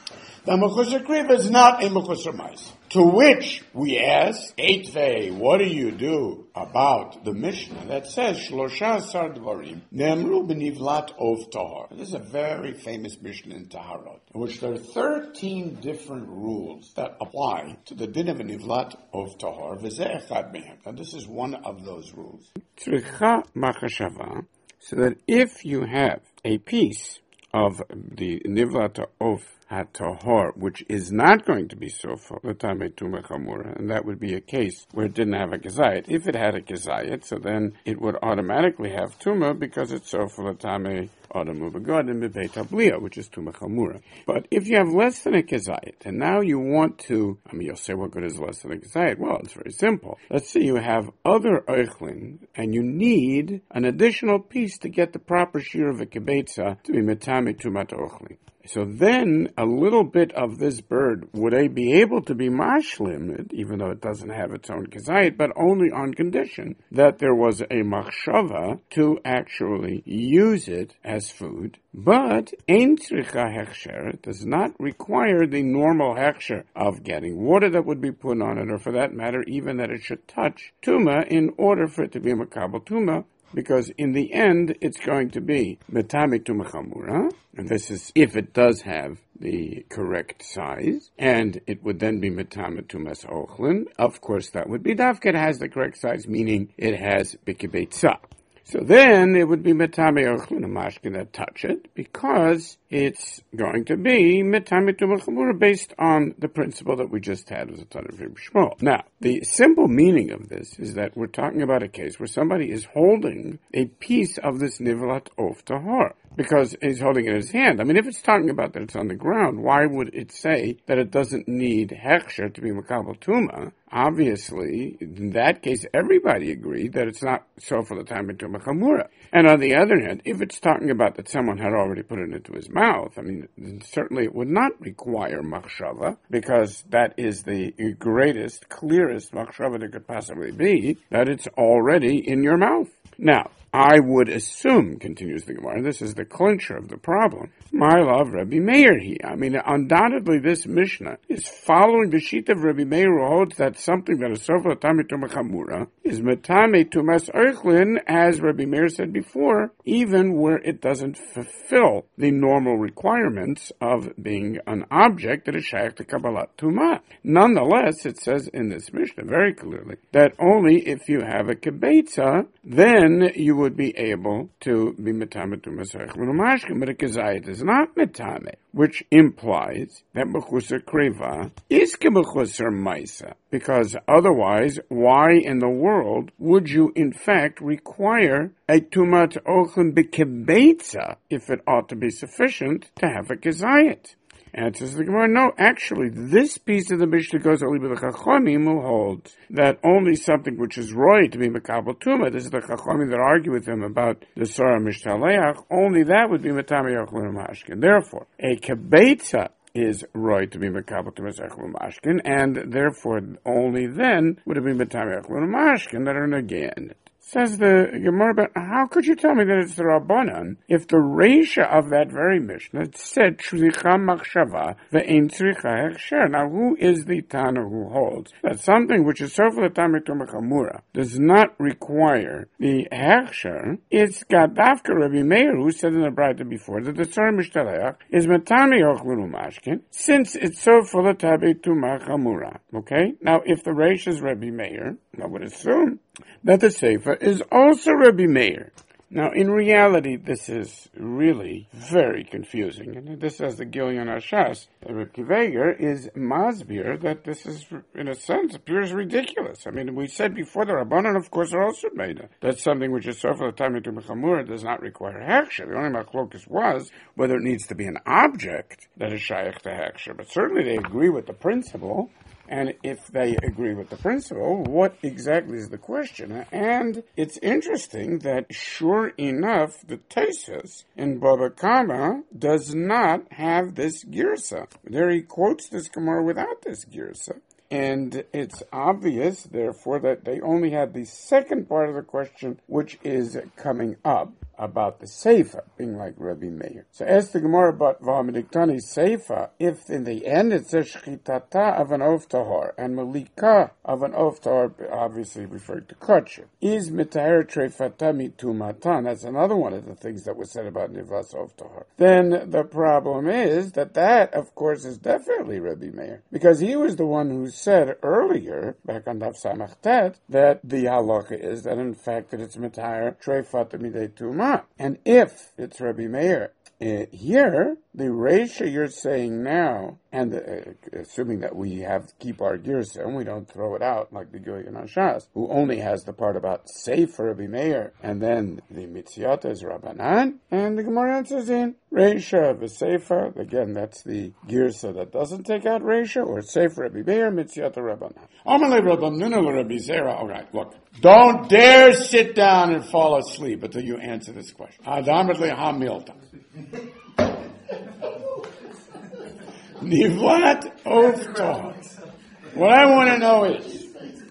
the Mechusar Kriva is not a Mechusar Mais. To which we ask, Eitvei, what do you do about the Mishnah that says, Shlosha Asar Dvarim, Nemru B'nivlat Ov Tahar. This is a very famous Mishnah in Taharot, in which there are thirteen different rules that apply to the din of a Nivlat Ov Tahar, V'zeh Echad Mehem. And this is one of those rules. Tzricha Machashava, so that if you have a piece of the Nivlat Ov HaTahor, which is not going to be sofa, l'tamei tumah chamura, and that would be a case where it didn't have a gezayit. If it had a gezayit, so then it would automatically have tumah because it's sofa l'tamei adamu b'godim b'beit habliya, which is tumah chamura. But if you have less than a gezayit, and now you want to, I mean, you'll say, what good is less than a gezayit? Well, it's very simple. Let's say you have other eichlin, and you need an additional piece to get the proper shir of a kibetza to be metame tumat ochlin. So then, a little bit of this bird, would I be able to be mashlim, even though it doesn't have its own kazayit, but only on condition that there was a machshava to actually use it as food. But ein tzricha hechsher does not require the normal hechsher of getting water that would be put on it, or for that matter, even that it should touch tuma in order for it to be a makabel tuma. Because in the end, it's going to be metame tumah chamura, and this is if it does have the correct size, and it would then be metame tumas ochlin. Of course, that would be dafka. It has the correct size, meaning it has bikibetza. So then it would be metame ochlin mashkin that touch it, because it's going to be metame tumah chamura based on the principle that we just had as a ton of Reb Shmuel. Now, the simple meaning of this is that we're talking about a case where somebody is holding a piece of this nivlat of tahor, because he's holding it in his hand. I mean, if it's talking about that it's on the ground, why would it say that it doesn't need hechsher to be makabel tuma? Obviously, in that case, everybody agreed that it's not so for the time into machamura. And on the other hand, if it's talking about that someone had already put it into his mouth, I mean, certainly it would not require machshava, because that is the greatest, clearest machshava there could possibly be, that it's already in your mouth. Now, I would assume, continues the Gemara, this is the clincher of the problem, my love, Rabbi Meir here. I mean, undoubtedly this Mishnah is following the sheet of Rabbi Meir, who holds that something that is sofa l'tamei tumah chamura is metame tumas eichlin, as Rabbi Meir said before, even where it doesn't fulfill the normal requirements of being an object that is shaykh to kabbalat tumah. Nonetheless, it says in this Mishnah very clearly that only if you have a kibetza, then you would be able to be metame tumas eichlin umashkin, but a kazayit is not metame, which implies that mechusar kriva is kemechusar maisa, because otherwise, why in the world would you in fact require a tumat ochlin b'kibetza if it ought to be sufficient to have a kazayit? Answers the Gemara, no, actually, this piece of the Mishnah goes only with the Chachamim who holds that only something which is roy to be Makabel Tuma, this is the Chachamim that argue with him about the Sarah Mishtaleach, only that would be Matami Yochlin Mashkin. Therefore, a Kibetza is roy to be Makabel Tuma Zechlin Mashkin, and therefore only then would it be Matami Yochlin Mashkin that are again. Says the Gemara, but how could you tell me that it's the Rabbanan if the Reisha of that very Mishnah said Tzricha Machshava ve'ein Tzricha Hechsher? Now, who is the Tana who holds that something which is sofa l'tamei tumah chamura does not require the Hechsher? It's got Dafka Rabbi Meir, who said in the Braita before that the Tzar Mishtaleach is Matami Ochlin Umashkin, since it's sofa l'tamei tumah chamura. Okay? Now, if the Reisha is Rabbi Meir, I would assume that the Sefer is also Rabbi Meir. Now, in reality, this is really very confusing. And this, as the Gilyon Ashas, Rabbi Kiveger, is masbir that this is, in a sense, appears ridiculous. I mean, we said before the Rabbanan, of course, are also made. That's something which is so for the time into Mechamura does not require Heksher. The only machlokus was whether it needs to be an object that is shaykh to Heksher. But certainly they agree with the principle. And if they agree with the principle, what exactly is the question? And it's interesting that, sure enough, the Tosfos in Baba Kama does not have this girsa. There he quotes this Gemara without this girsa. And it's obvious, therefore, that they only had the second part of the question, which is coming up. about the Seifa being like Rabbi Meir. So ask the Gemara about V'hamediktani Seifa, if in the end it says Shchitata of an Of Tahor, and Malika of an Of Tahor, obviously referred to Kutcher, is Mitaher Trefatami Tumatan, that's another one of the things that was said about Nivas Of Tahor. Then the problem is that that, of course, is definitely Rabbi Meir, because he was the one who said earlier, back on Daf Samach Tet, that the halacha is that in fact that it's Mitaher Trefatami Tumatan. And if it's Rabbi Meir, uh, here, the Reisha you're saying now, and the, uh, assuming that we have keep our girsa and we don't throw it out like the Goyen Hashas, who only has the part about Sefer Rabbi Meir, and then the Mitziata is Rabbanan, and the Gemara answers in Reisha v'Sefer. Again, that's the girsa that doesn't take out Reisha, or Sefer Rabbi Meir, Mitziata Rabbanan. Amalei Rabbanunu Rabbi Zera. All right, look. Don't dare sit down and fall asleep until you answer this question. Adamatli Hamilton. Nivlat Oftar. What I want to know is,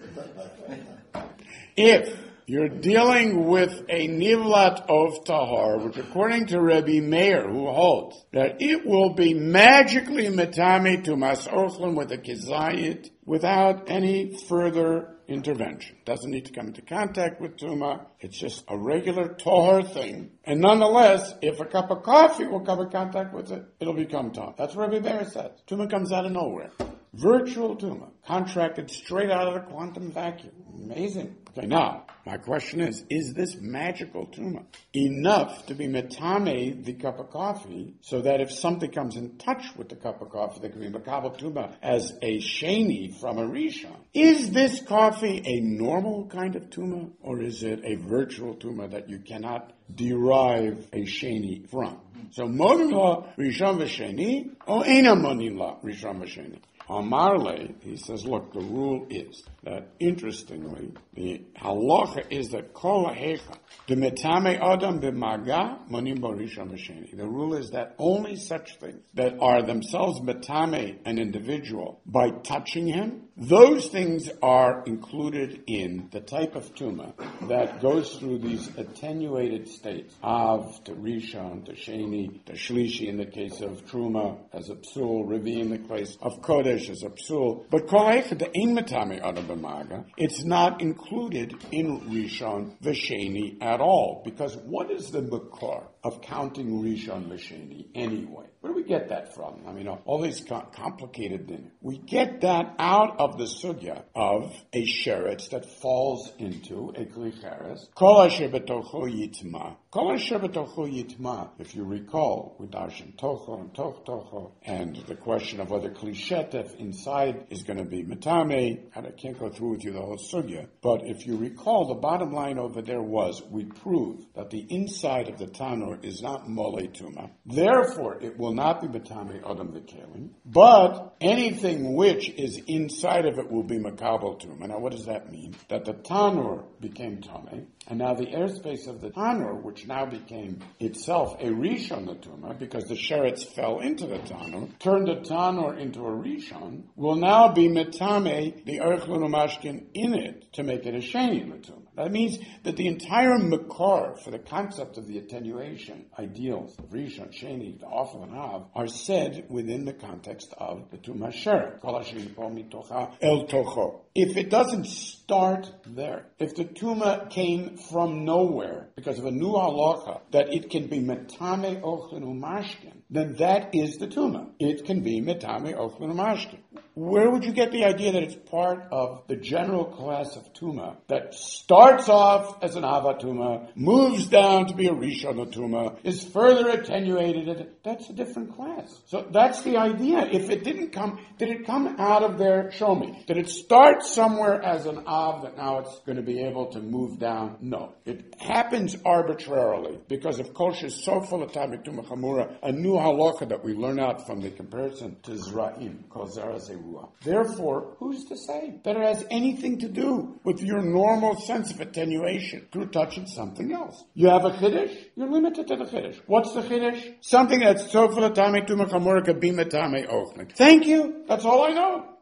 if you're dealing with a Nivlat of Tahar, which according to Rabbi Meir, who holds that it will be magically metame to Masochlin with a Kizayit without any further intervention. Doesn't need to come into contact with Tuma. It's just a regular Tahar thing. And nonetheless, if a cup of coffee will come in contact with it, it'll become Tuma. That's what Rabbi Meir says. Tuma comes out of nowhere. Virtual Tuma. Contracted straight out of the quantum vacuum. Amazing. Okay, now, my question is, is this magical Tuma enough to be metame the cup of coffee so that if something comes in touch with the cup of coffee, there can be makabel Tuma as a sheni from a rishon? Is this coffee a normal kind of Tuma, or is it a virtual Tuma that you cannot derive a sheni from? So, modim la rishon v'sheni, or ena modim la rishon v'sheni? Amarle, he says, look, the rule is that, interestingly, the halacha is that kol hecha, the metame adam b'maga monim barishon v'sheni. The rule is that only such things that are themselves metame an individual by touching him, those things are included in the type of tuma that goes through these attenuated states, av to rishon, to sheni, to shlishi in the case of truma as a psul, revi in the case of kodesh as a psul. But kol hecha, the ein metame adam b'maga, it's not included in rishon v'sheni at all, because what is the makar of counting rishon v'sheni anyway? Where do we get that from? I mean, all these complicated things. We get that out of the sugya of a sheretz that falls into a kli cheres. Kol asher b'tocho yitma. Kol asher b'tocho yitma. If you recall, we darshan tocho and toch tocho, and the question of whether kli shetef inside is going to be metame, and I can't go through with you the whole sugya, but if you recall, the bottom line over there was, we proved that the inside of the tanur is not mole tuma. Therefore, it will not be metame adam v'kelim, but anything which is inside of it will be makabel tuma. Now, what does that mean? That the tanur became tame, and now the airspace of the tanur, which now became itself a rishon tuma, because the sheretz fell into the tanur, turned the tanur into a rishon, will now be metame the erchlun umashkin in it to make it a sheni l'tuma. That means that the entire makar for the concept of the attenuation ideals of rishon, sheni, the off and av are said within the context of the tuma sheret. Kol asher yipo mitocha el tocho. If it doesn't start there, if the tuma came from nowhere because of a new halacha that it can be metame ochlin umashkin, then that is the tuma. It can be metame ochlin umashkin. Where would you get the idea that it's part of the general class of tuma that starts off as an avatuma, moves down to be a rishon tuma, is further attenuated? That's a different class. So that's the idea. If it didn't come, did it come out of there? Show me. Did it start somewhere as an av that now it's going to be able to move down? No. It happens arbitrarily because of kol shesofa l'tamid tuma chamura, a new halacha that we learn out from the comparison to zra'im, kol zera zeruah. Therefore, who's to say that it has anything to do with your normal sense of attenuation through touching something else? You have a chiddush, you're limited to the chiddush. What's the chiddush? Something that's sofa l'tamid tuma chamura could be metame ochlin. Thank you. That's all I know.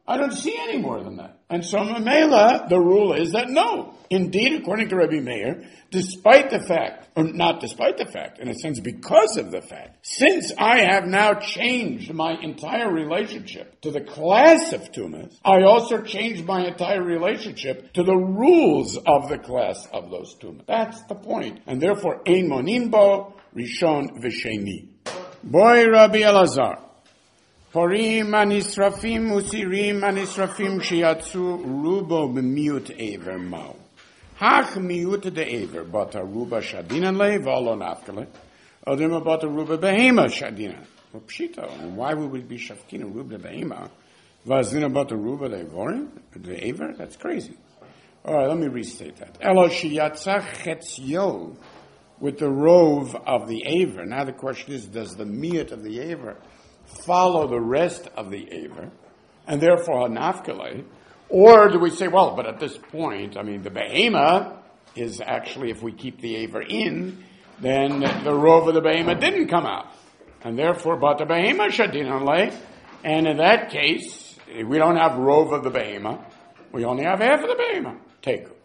I don't see any more than that. And so Mamela, the rule is that no. Indeed, according to Rabbi Meir, despite the fact, or not despite the fact, in a sense because of the fact, since I have now changed my entire relationship to the class of tumas, I also changed my entire relationship to the rules of the class of those tumas. That's the point. And therefore, ein monin bo, rishon v'sheni. Boy Rabbi Elazar. Porim anisrafim usirim anisrafim shiatsu rubo b'miut aver mau. Hach miut de aver, but a ruba shadinan le v'alo nafkele. Odim but a ruba behema shadinan. Well, pshita, and why would we be shafkin a ruba behema? Vazina but a ruba de vorim, the aver? That's crazy. All right, let me restate that. Elo shiatsa chetzio, with the rove of the aver. Now the question is, does the miut of the aver follow the rest of the aver, and therefore a nafkele? Or do we say, well, but at this point, I mean, the behema is actually, if we keep the aver in, then the rove of the behema didn't come out. And therefore, but the behema shadin lay, and in that case, we don't have rove of the behema, we only have half of the behema. Take it.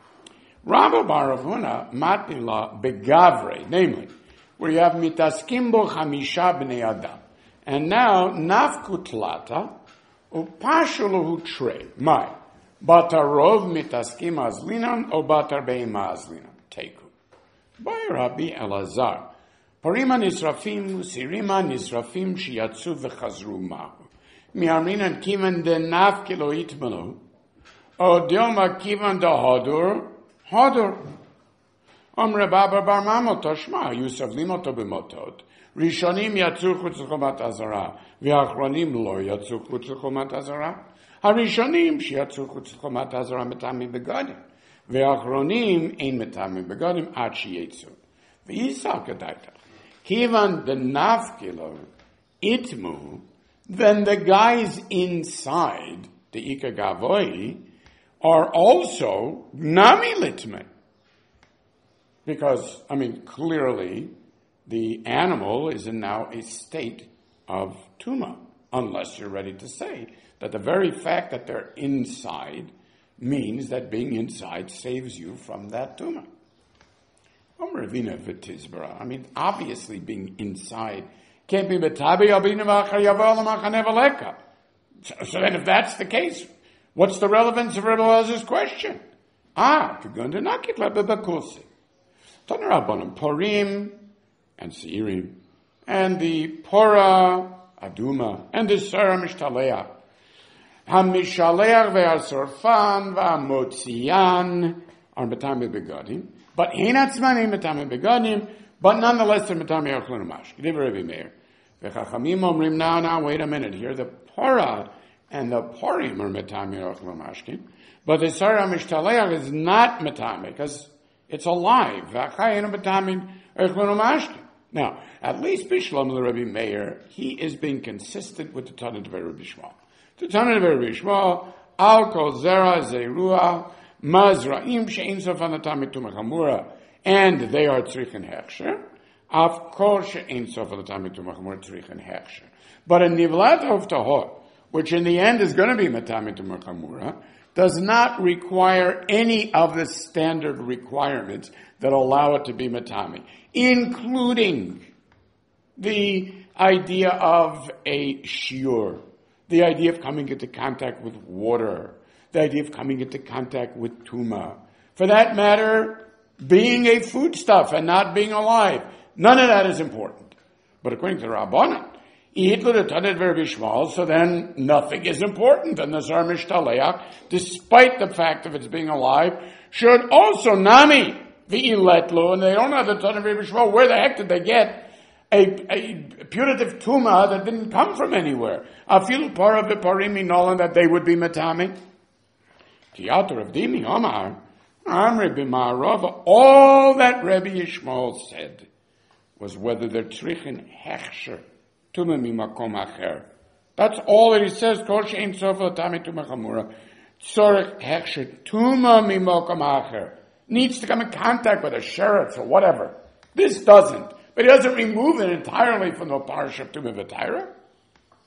Rabba bar Ravuna matila begavre, namely, where you have mitaskimbo chamisha bnei adam. And now, nafkutlata, upashuluhu tre, my, batarov mitaskim azlinam, o batar beima azlinam, teku. By Rabbi Elazar, parima nisrafim, sirima nisrafim, shiatsu v'chazru mahu. Miarminan kivan de nafkilo itmelu, o dilma kivan de hodur, hodur. Omre baba bar mamot toshma, yusuf limoto b'motot. Rishonim yatzu chutz chomat azara, v'achronim lo yatzu chutz chomat azara. Harishonim sheyatzu chutz chomat azara metami begadim, v'achronim ein metami begadim ad sheyetzu. V'yisa kedaita. Kivan the nafkilo itmu, then the guys inside the ika gavoi are also nami litme. Because, I mean, clearly, the animal is in now a state of tuma, unless you're ready to say that the very fact that they're inside means that being inside saves you from that tuma. I mean, obviously being inside can't be betabi. So then if that's the case, what's the relevance of Rebbe Elazar's question? Ah, Tanarabanim, Porim, and Seirim, and the Pora Aduma, and the Sarah Mishtaleach, HaMishaleach ve'asorfan va'amotzian are Metame Begadim, but Einatzmanim Metame Begadim, but nonetheless they're Metame Ochlun Umash. Give Rebbe Meir. V'chachamim omrim, now, now, wait a minute here, the Pora and the Porim are Metame Ochlun Umashkin, but the Sarah Mishtaleach is not Metame, because it's alive. Now, at least Bishlam the Rebbe Meir, he is being consistent with the Tanit of Rebbe Shmuel. The Tanit of Rebbe Shmuel, Al Kol Zera Zerua Mazraim Shein Sof Anatamit Tumachamura, and they are Tzrichen Hechsher. Of course, Shein Sof Anatamit Tumachamura Tzrichen Hechsher. But a Nivlat of Tahor, which in the end is going to be Matamit Tumachamura, does not require any of the standard requirements that allow it to be matami, including the idea of a shiur, the idea of coming into contact with water, the idea of coming into contact with tuma. For that matter, being a foodstuff and not being alive. None of that is important. But according to the Rabbanan, so then nothing is important, and the Zar Mishtaleach, despite the fact of its being alive, should also nami v'iletlu, and they don't have the Tanit of Rebbe Shmuel. Where the heck did they get a, a putative tuma that didn't come from anywhere? Afilu para v'parim nolan that they would be matami. Kiyatar of Dimi Omar, Amri b'ma'arava, all that Rebbe Yishmael said was whether they're tzrichen hechsher, Tuma mimakom acher. That's all that he says. Kol she'ein sof l'tamei tuma chamura. Tzorech hechsher tuma mimakom acher. Needs to come in contact with a sheretz or whatever. This doesn't. But he doesn't remove it entirely from the parsha of Tuma v'Taira.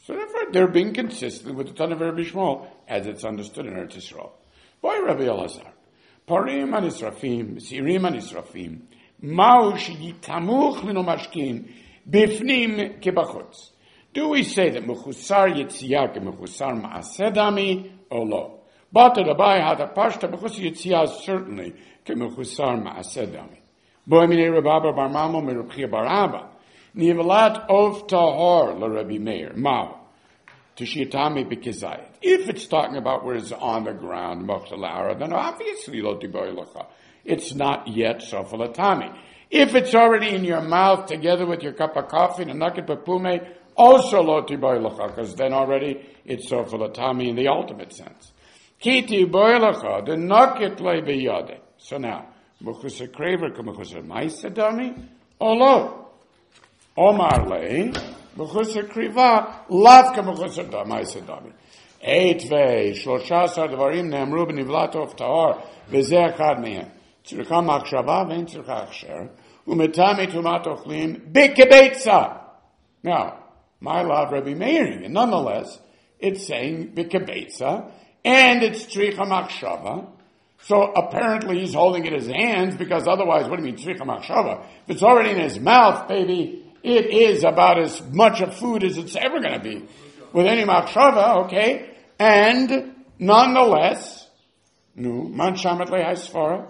So therefore, they're being consistent with the Tana of Rabbi Shmuel as it's understood in Eretz Yisrael. Boy, Rabbi Elazar, Parim anisrafim, Sirim anisrafim, Ma'u sheyitamuch lino mashkin, bifnim kebachutz. Do we say that mechusar yitziyah ke mechusar ma'asedami or lo? But the Rabbi had a pashta mechusar yitziyah certainly ke mechusar ma'asedami. Boy minei Rabbi bar Mamo mi Rabbi Chia bar Abba. Nivelat of tahor la Rabbi Meir. Ma'u. Tishitami b'kizayit. If it's talking about where it's on the ground, machzalara, then obviously lo tiboy lacha. It's not yet sofalatami. If it's already in your mouth together with your cup of coffee and a nugget papume, also lo tiboy lacha, because then already it's sofalatami in the ultimate sense. Ki tiboy lacha, the nugget le biyade. So now, mechusar krever ka mechusar maisadami, or lo? Omar le, mechusar kriva, lav ka mechusar maisadami. Eight ve, shloshasar dvarim ne'amru b'nivlat of tahor, v'zeh echad mehem. Tzricha machshava ve'en tzricha achsher, u'metami tumat ochlim, b'kebetza. Now, my love Rabbi Meir, and nonetheless, it's saying b'kebetza, and it's tzricha machshava. So apparently he's holding it in his hands, because otherwise, what do you mean tzricha machshava? If it's already in his mouth, baby, it is about as much of food as it's ever going to be. With any machshava, okay? And nonetheless, no, man shamet lehai sfara.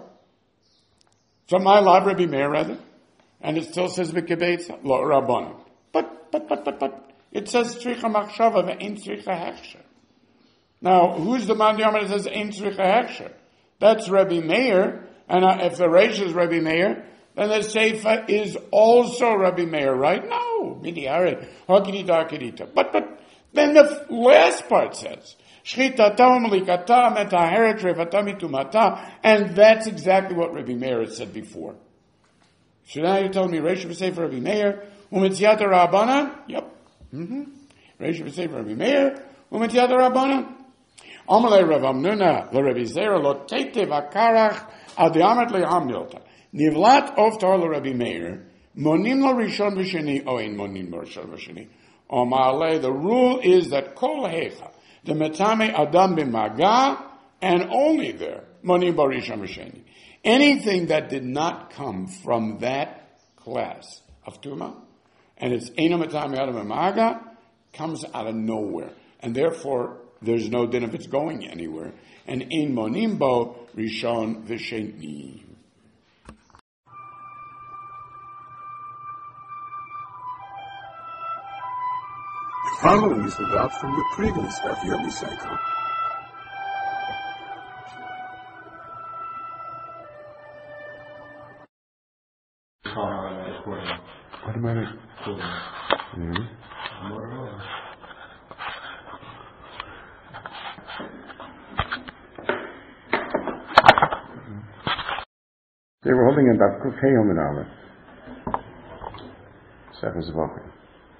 So my love Rabbi Meir rather, and it still says v'kebetza lo rabbanon. But but but but but it says tzricha machshava ve'ein tzricha hechsher. Now who's the man that says ein tzricha hechsher? That's Rabbi Meir, and uh, if the Reish is Rabbi Meir, then the Seifa is also Rabbi Meir, right? No, midiyare hakidita hakidita. But but then the last part says shchita melikata metaheret revata mitumata, and that's exactly what Rabbi Meir had said before. So now you're telling me Reish v'Sefer Rabbi Meir u'mitziyat Rabbanan? Yep. Mm-hmm. Reish v'Sefer Rabbi Meir u'mitziyat Rabbanan. Amalei Rav Amnuna l'Rabbi Zera lo teite v'karach ad yamet le'amnilta. Nivlat of tar l'Rabbi Meir monim lo rishon v'sheni oin monim lo rishon v'sheni. Amalei, the rule is that kol hecha the metame adam b'maga, and only there monim lo rishon v'sheni. Anything that did not come from that class of tuma, and it's eno metame adam b'maga, comes out of nowhere, and therefore there's no din if it's going anywhere. And in monimbo rishon v'sheni. The following is the route from the previous Ravioli cycle. What about it? Mm-hmm. They were holding a Daf Kuf Hey Yom and Aleph. Sefer Zvochim.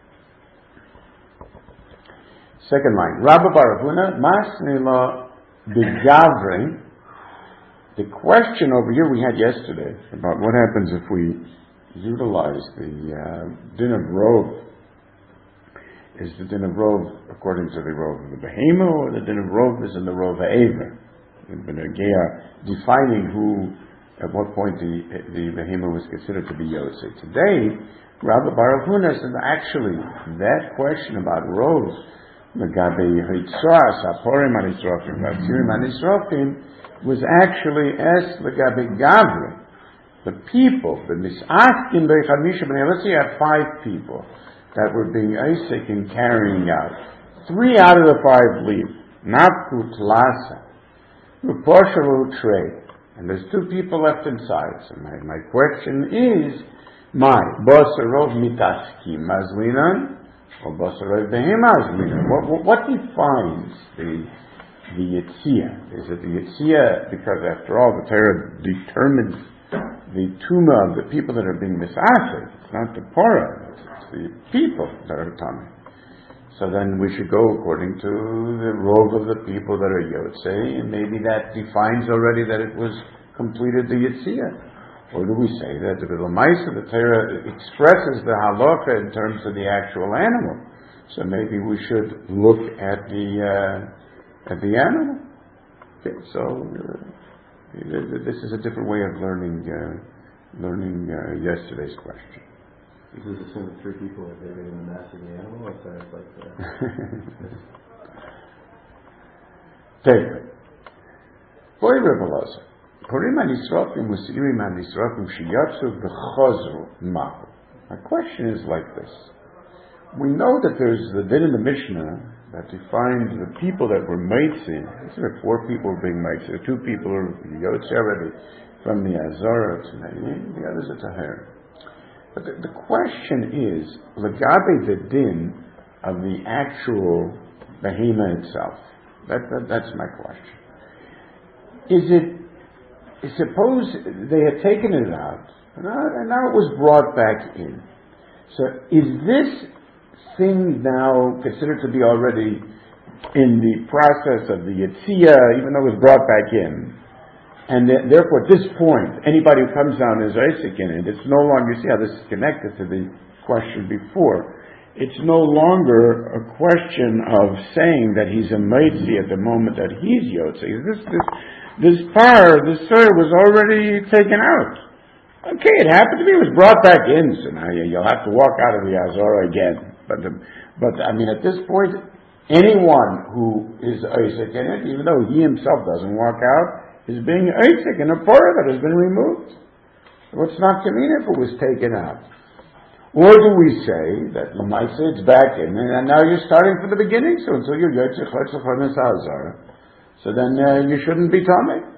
Second line. Rabba Bar Huna Mas Nila B'Gavre. The question over here we had yesterday about what happens if we utilize the uh, din of rov. Is the din of rov according to the rov of the behema, or the din of rov is in the rov ha'ever? In Benegea, defining who, at what point the the behema was considered to be yosei. Today, Rabbi Baruch Huna said actually that question about rov, Megabe Hitzras, Aporim Anisrofim, Vatzirim Anisrofim, was actually asked Megabe Gavre, the people, the Misaskim Bechamisha B'nei. Let's say you have five people that were being Isaac and carrying out. Three out of the five leave. Napku Tlasa. Uposhavu Trey. And there's two people left inside. So my, my question is, my Bosarov Mitaski Mazlinan or Bosarov Behim Mazlinan? What, what, what defines the the Yitzia? Is it the Yitzia because after all the Torah determines the tumah of the people that are being misased? It's not the Torah, it's, it's the people that are tumah. So then we should go according to the role of the people that are Yotzei, and maybe that defines already that it was completed the Yitzia. Or do we say that the Lamaisa, the Torah expresses the halacha in terms of the actual animal? So maybe we should look at the uh, at the animal. Okay, so uh, this is a different way of learning uh, learning uh, yesterday's question. Is this assume that three people are bigger than the mass of the animal, or so it's like that? Take it. Boy Rebbe Elazar. Purim HaNisrofim Usirim HaNisrofim Sheyatzu B'chozru Mahu. My question is like this. We know that there's the din in the Mishnah that defined the people that were Meitzin. There are four people being Meitzin. Two people are Yotze already from the Azara to the others are Tahir. But the, the question is, Lagabe the din of the actual Behema itself. That, that, that's my question. Is it, suppose they had taken it out, and now, and now it was brought back in. So is this thing now considered to be already in the process of the Yitzia, even though it was brought back in? And th- therefore, at this point, anybody who comes down is Isaac in it. It's no longer, you see how this is connected to the question before. It's no longer a question of saying that he's a Meitzi at the moment that he's Yotze. This, this, this par, this Sir was already taken out. Okay, it happened to be, it was brought back in, so now you'll have to walk out of the Azara again. But, the, but I mean, at this point, anyone who is Isaac in it, even though he himself doesn't walk out, is being Isaac in a Torah that has been removed. What's not to mean if it was taken out? Or do we say that you might say it's back in, and now you're starting from the beginning, so until you're Yotzei Chotzer Chodesh Hazar, so then uh, you shouldn't be Tamei.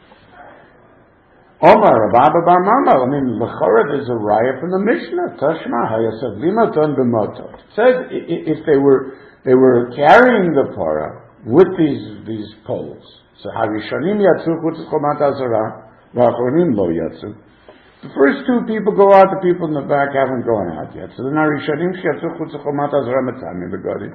Omar, Rabba Bar Mama, I mean, L'chora, there's a raya from the Mishnah, Tashma, Hayasavlimaton B'motot. It says if they were they were carrying the Torah with these these poles, so Harishanim Yatzu Chutz Chomat Hazara, V'achronim Lo Yatzu. The first two people go out, the people in the back haven't gone out yet. So then Harishanim Yatzu Chutz Chomat Hazara Metzami V'Godim.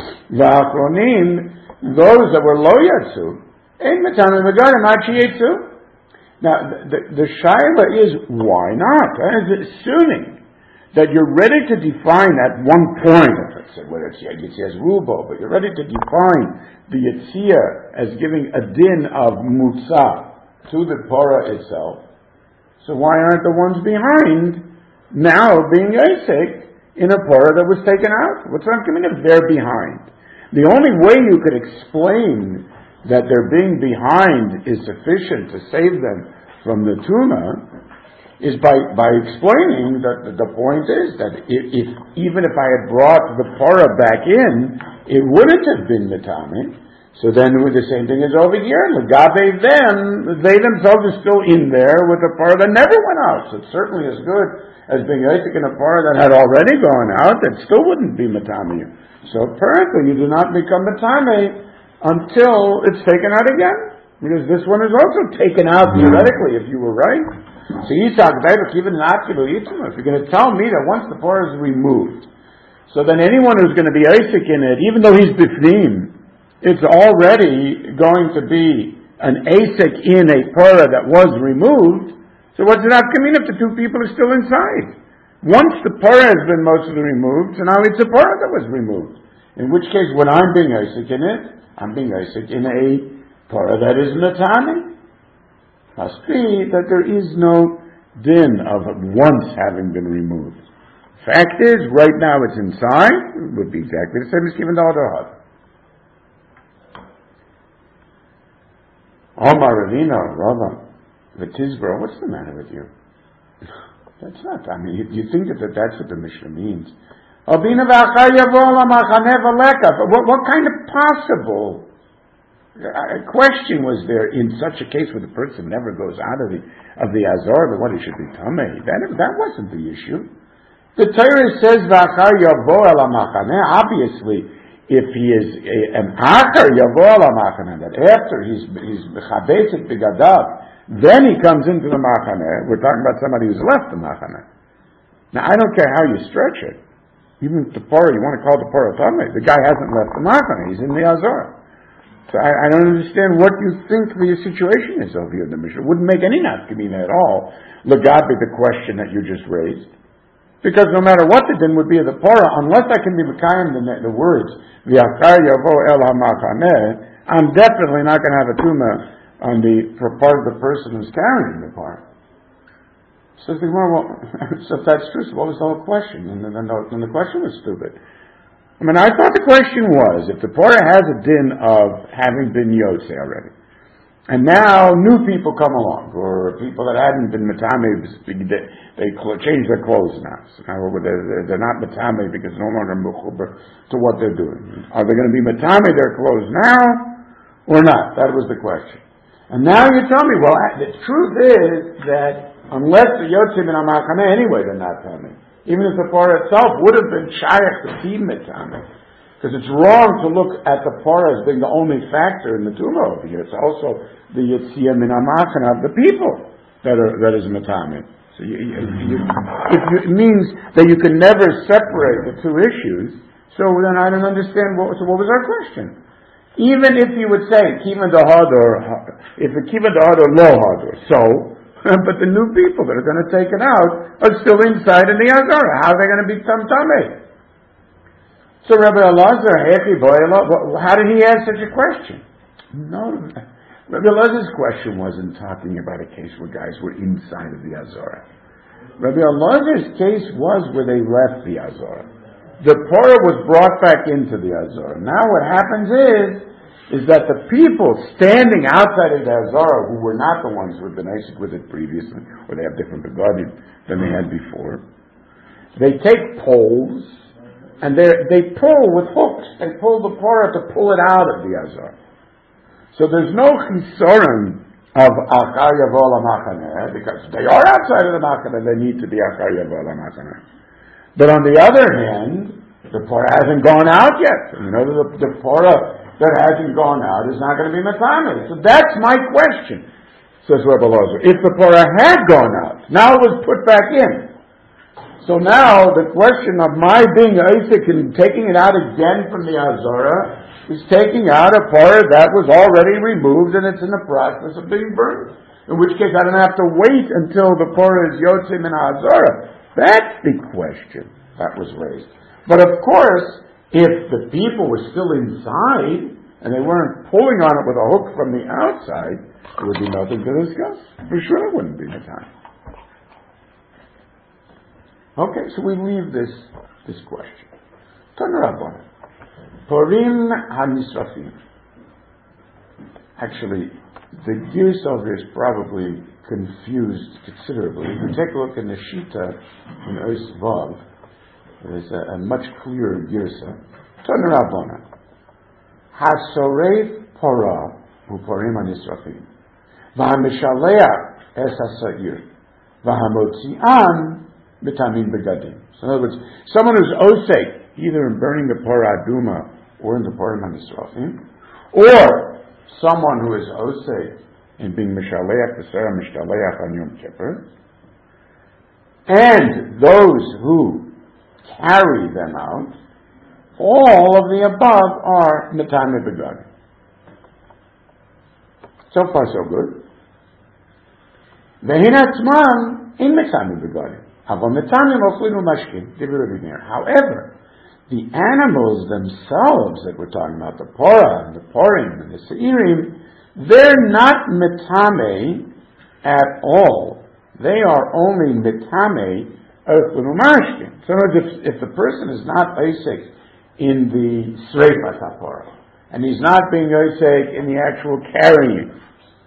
V'achronim, those that were Lo Yatzu, Ein Metzami V'Godim, Ad Sheyetzu. Now, the, the, the shaila is, why not? That is assuming that you're ready to define at one point, let's say, whether it's Yitzias Rubo, but you're ready to define the Yitzia as giving a din of Mutzah to the Torah itself. So why aren't the ones behind now being Yisek in a Torah that was taken out? What's not coming if they're behind? The only way you could explain that their being behind is sufficient to save them from the tuna is by, by explaining that the, the point is that if, if even if I had brought the parah back in, it wouldn't have been the Tami. So then the same thing is over here. L'gabe them, they themselves are still in there with a parah that never went out. So it's certainly as good as being Isaac in a parah that had already gone out, that still wouldn't be matami. So apparently you do not become matami until it's taken out again. Because this one is also taken out theoretically, if you were right. So Yitzhak, if you're going to tell me that once the parah is removed, so then anyone who's going to be Isaac in it, even though he's Bifnim, it's already going to be an Isaac in a parah that was removed. So what's it have to mean if the two people are still inside? Once the parah has been mostly removed, so now it's a parah that was removed. In which case, when I'm being Isaac in it, I'm being Isaac in a Torah that is Natami. Must be that there is no din of once having been removed. Fact is, right now it's inside, it would be exactly the same as given the other hut. Omar Ravina, Rava, the Tizbro, what's the matter with you? That's not, I mean, you, you think that that's what the Mishnah means. What, what kind of possible uh, question was there in such a case where the person never goes out of the of the Azor, but what, he should be Tamei? That, that wasn't the issue. The Torah says, obviously, if he is a, an Achar Yavo ala Machane, that after he's he's Mechabetzet B'gadav, then he comes into the Machane. We're talking about somebody who's left the Machane. Now, I don't care how you stretch it. Even the parah, you want to call the parah Tamei, the guy hasn't left the Machane, he's in the Azor. So I, I don't understand what you think the situation is over here in the Mishnah. It wouldn't make any nafkamina at all, Lagabe, the question that you just raised. Because no matter what the din would be of the Torah, unless I can be Mekayim the, the words, V'achar yavo el ha-machaneh, I'm definitely not going to have a tumah on the for part of the person who's carrying the part. So the well, so if that's true, so what was the whole question? And then the, and the question was stupid. I mean, I thought the question was, if the Torah has a din of having been Yotze already, and now new people come along, or people that hadn't been Matame, they, they change their clothes now. So now they're, they're not Matame because no longer Mechuber to what they're doing. Are they going to be Matame their clothes now, or not? That was the question. And now you tell me, well, the truth is that unless the Yotzim and Amakane anyway, they're not Tame. Even if the Parah itself would have been Shayach to be Matame. Because it's wrong to look at the Parah as being the only factor in the Tumah over here. It's also the Yitziyah min Amakane of the people that are that is Matame. So you, you, you, if you, it means that you can never separate the two issues, so then I don't understand what, so what was our question? Even if you would say, Kiva the Hador, if the Kiva the Hador lo Hador, so, but the new people that are going to take it out are still inside in the Azara. How are they going to be Tamtame? So Rabbi Elazar, how did he ask such a question? No, Rabbi Elazar's question wasn't talking about a case where guys were inside of the Azara. Rabbi Elazar's case was where they left the Azara. The Torah was brought back into the Azara. Now what happens is, is that the people standing outside of the Azara, who were not the ones who had been Isaac with it previously, or they have different begodim than they had before, they take poles, and they they pull with hooks. They pull the Torah to pull it out of the Azara. So there's no chisorim of Achar Yavol HaMachaneh, because they are outside of the Machaneh, they need to be Achar Yavol HaMachaneh. But on the other hand, the Torah hasn't gone out yet. You know, the, the Torah that hasn't gone out is not going to be Matame. So that's my question, says Rabbi Elazar. If the Torah had gone out, now it was put back in. So now the question of my being Isaac and taking it out again from the Azara is taking out a Torah that was already removed and it's in the process of being burned. In which case I don't have to wait until the Torah is Yotzim in Azara. That's the question that was raised. But of course, if the people were still inside and they weren't pulling on it with a hook from the outside, there would be nothing to discuss. For sure it wouldn't be the time. Okay, so we leave this this question. Turn Rabbanan. Porim HaNisrafim. Actually, the Girsov is probably confused considerably. If you take a look in the Shita in Ois Vav, there's a, a much clearer Girsa. Turn Rabbanan. Hasorev Porah Uporim HaNisrafim. V'hameshaleach es ha'sa'ir. V'hamotzi'an B'tamim begadim. So in other words, someone who's osek, either in burning the Porah Aduma or in the Porah HaNisrafim, or someone who is osek in being Mishaleach, the Sarah Mishaleach on Yom Kippur, and those who carry them out, all of the above are B'tamim begadim. So far so good. Vehin atzman in B'tamim begadim. However, the animals themselves that we're talking about, the Porah and the Porim and the Seirim, they're not Metame at all. They are only Metame Erchlin Umashkin. So if, if the person is not Isaac in the Sreifat HaPorah, and he's not being Isaac in the actual carrying,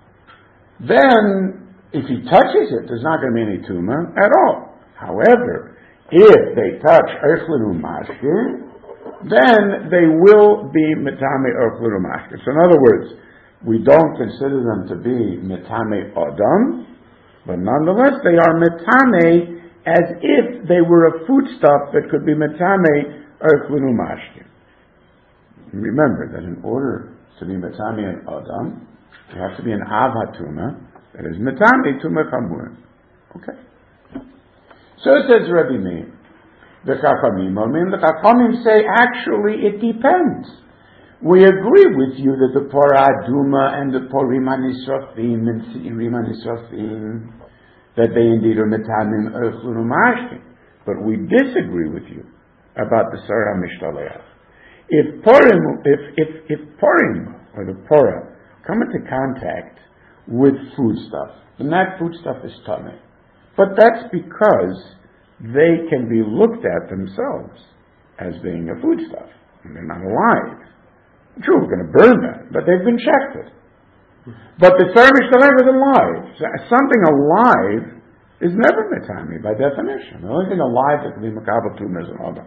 then if he touches it, there's not going to be any tumah at all. However, if they touch Erchlin Umashkin, then they will be Metame Erchlin Umashkin. So in other words, we don't consider them to be Metame Adam, but nonetheless they are Metame as if they were a foodstuff that could be Metame Erchlin Umashkin. Remember that in order to be Metame and Adam, you have to be an Av HaTumah, that is Metame Tumah Chamurim. Okay? So it says Rabbi Meir, the Chachamim, the Chachamim say, actually, it depends. We agree with you that the Porah Aduma and the Porim HaNisrafim and Seirim HaNisrafim, that they indeed are Metamim Erchlin Umashkin. but we disagree with you about the Sarah Mishtaleach. If Purim, if, if, if Purim, or the Porah, come into contact with foodstuff, then that foodstuff is tummy. But that's because they can be looked at themselves as being a foodstuff, and they're not alive. True, we're going to burn them, but they've been shechted. But the Sarah Mishtaleach is alive. Something alive is never metami by definition. The only thing alive that can be makabel tumah is an odom.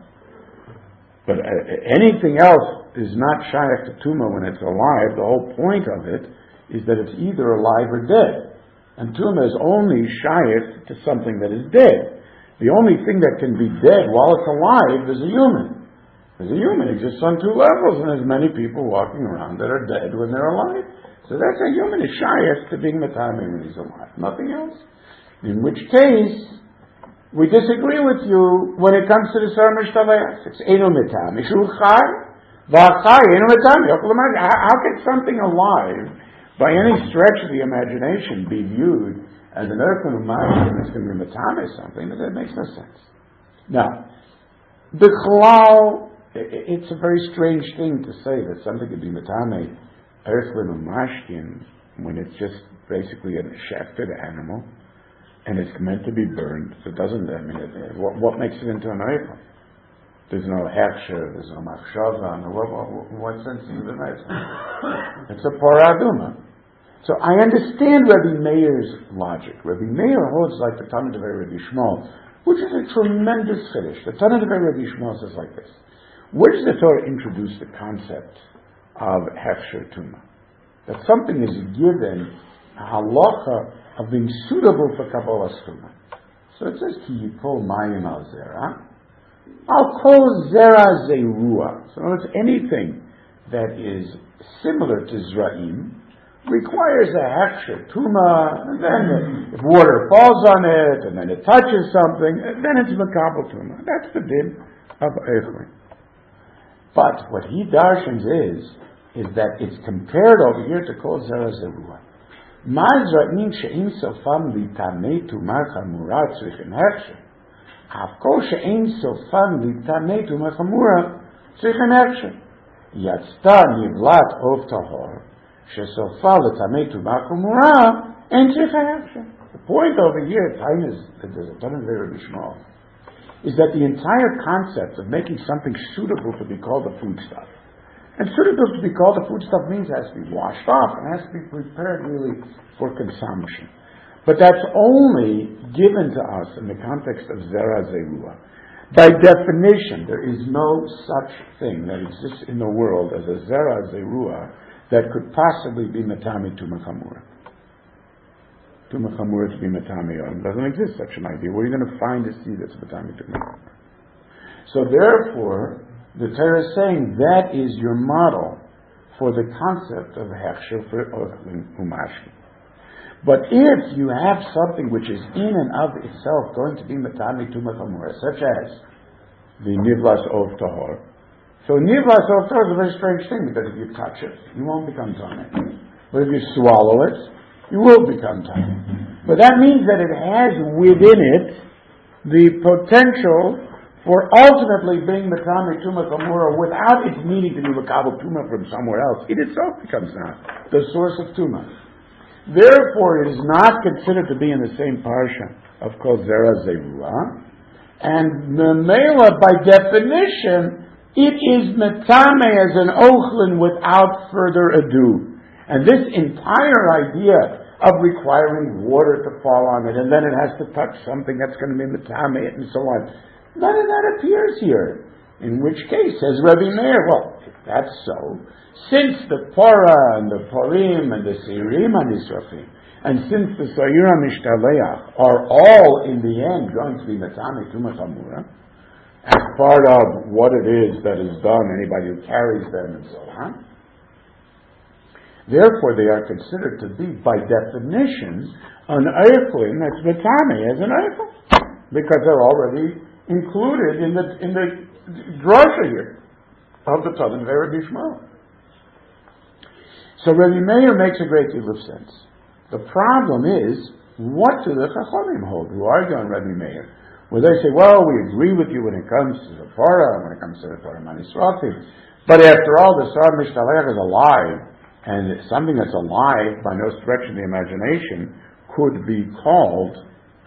But uh, anything else is not shaykh to tumah when it's alive. The whole point of it is that it's either alive or dead. And tumah is only shaykh to something that is dead. The only thing that can be dead while it's alive is a human. Because a human exists on two levels, and there's many people walking around that are dead when they're alive. So that's a human is shaykh to being metami when he's alive. Nothing else. In which case, we disagree with you when it comes to the Sarah Mishtaleach. It's Eino Metami. Shu Chai, V'Achai, Eino Metami. How can something alive, by any stretch of the imagination, be viewed as an Erkun Umayim that's going to be Metami something? That makes no sense. Now, the Chalal, it's a very strange thing to say that something could be Metami Erkun Umashkin when it's just basically a shafted animal. And it's meant to be burned. So it doesn't, I mean, it, what, what makes it into an eichel? There's no hechsher, there's no machshava, no, what, what, what sense is it an eichel? It's a paraduma. So I understand Rabbi Meir's logic. Rabbi Meir holds like the Tanna Devei Rabbi Shmuel, which is a tremendous chiddush. The Tanna Devei Rabbi Shmuel says like this. Where does the Torah introduce the concept of hechsher tumah? That something is given a halacha of being suitable for Kabbalah Tumah. So it says, Ki yipol mayim al zera. I'll call zera zerua. So in other words, anything that is similar to zra'im requires a hechsher, tumah, and then if water falls on it, and then it touches something, then it's makabel tumah. That's the din of eichlim. But what he darshans is, is that it's compared over here to kol zera zerua. Mazra'im she'im sofam litamei tumah chamura tzrichim hechsher. Afko she'im sofam litamei tumah chamura tzrichim hechsher. Yatzta nivlat ov tahor she'sofa litamei tumah chamura and tzrichim hechsher. The point over here, time is that there's a ton of very small, is that the entire concept of making something suitable to be called a foodstuff. And suitable to be called a foodstuff means it has to be washed off and has to be prepared really for consumption. But that's only given to us in the context of Zera Zerua. By definition, there is no such thing that exists in the world as a Zera Zerua that could possibly be Matami Tumah Chamura. Tumah Chamura to be Matami Yom. Doesn't exist such an idea. Where are you going to find a seed that's Matami Tumah Chamura? So therefore, the Torah is saying that is your model for the concept of hechsher for umashkin. But if you have something which is in and of itself going to be matami tumah chamura, such as the nivlas ov tahor, so nivlas ov tahor is a very strange thing because if you touch it, you won't become tummy. But if you swallow it, you will become tummy. But that means that it has within it the potential for ultimately being Matami Tumah Chamura without its needing to be Makabel Tumah from somewhere else. It itself becomes now the source of Tumah. Therefore, it is not considered to be in the same parsha of Kol Zera Zerua. And Memela, by definition, it is Matame as an Ochlin without further ado. And this entire idea of requiring water to fall on it, and then it has to touch something that's going to be Matame and so on, none of that appears here. In which case, says Rabbi Meir, well, if that's so, since the Porah and the Purim and the Sirim and Israfim, and since the Sayura Mishtaleach are all in the end going to be Matami Tumah Chamura, as part of what it is that is done, anybody who carries them and so on, therefore they are considered to be, by definition, an Eichlin that's Matami as an Eichel, because they're already included in the in the drasha here of the Tanna Devei Rabbi Shmuel. So Rabbi Meir makes a great deal of sense. The problem is, what do the Chachamim hold, who argue on Rabbi Meir? where they say, well, we agree with you when it comes to the Torah, when it comes to the Torah Manisrafim, but after all, the Sar Mishtalech is alive, and something that's alive, by no stretch of the imagination, could be called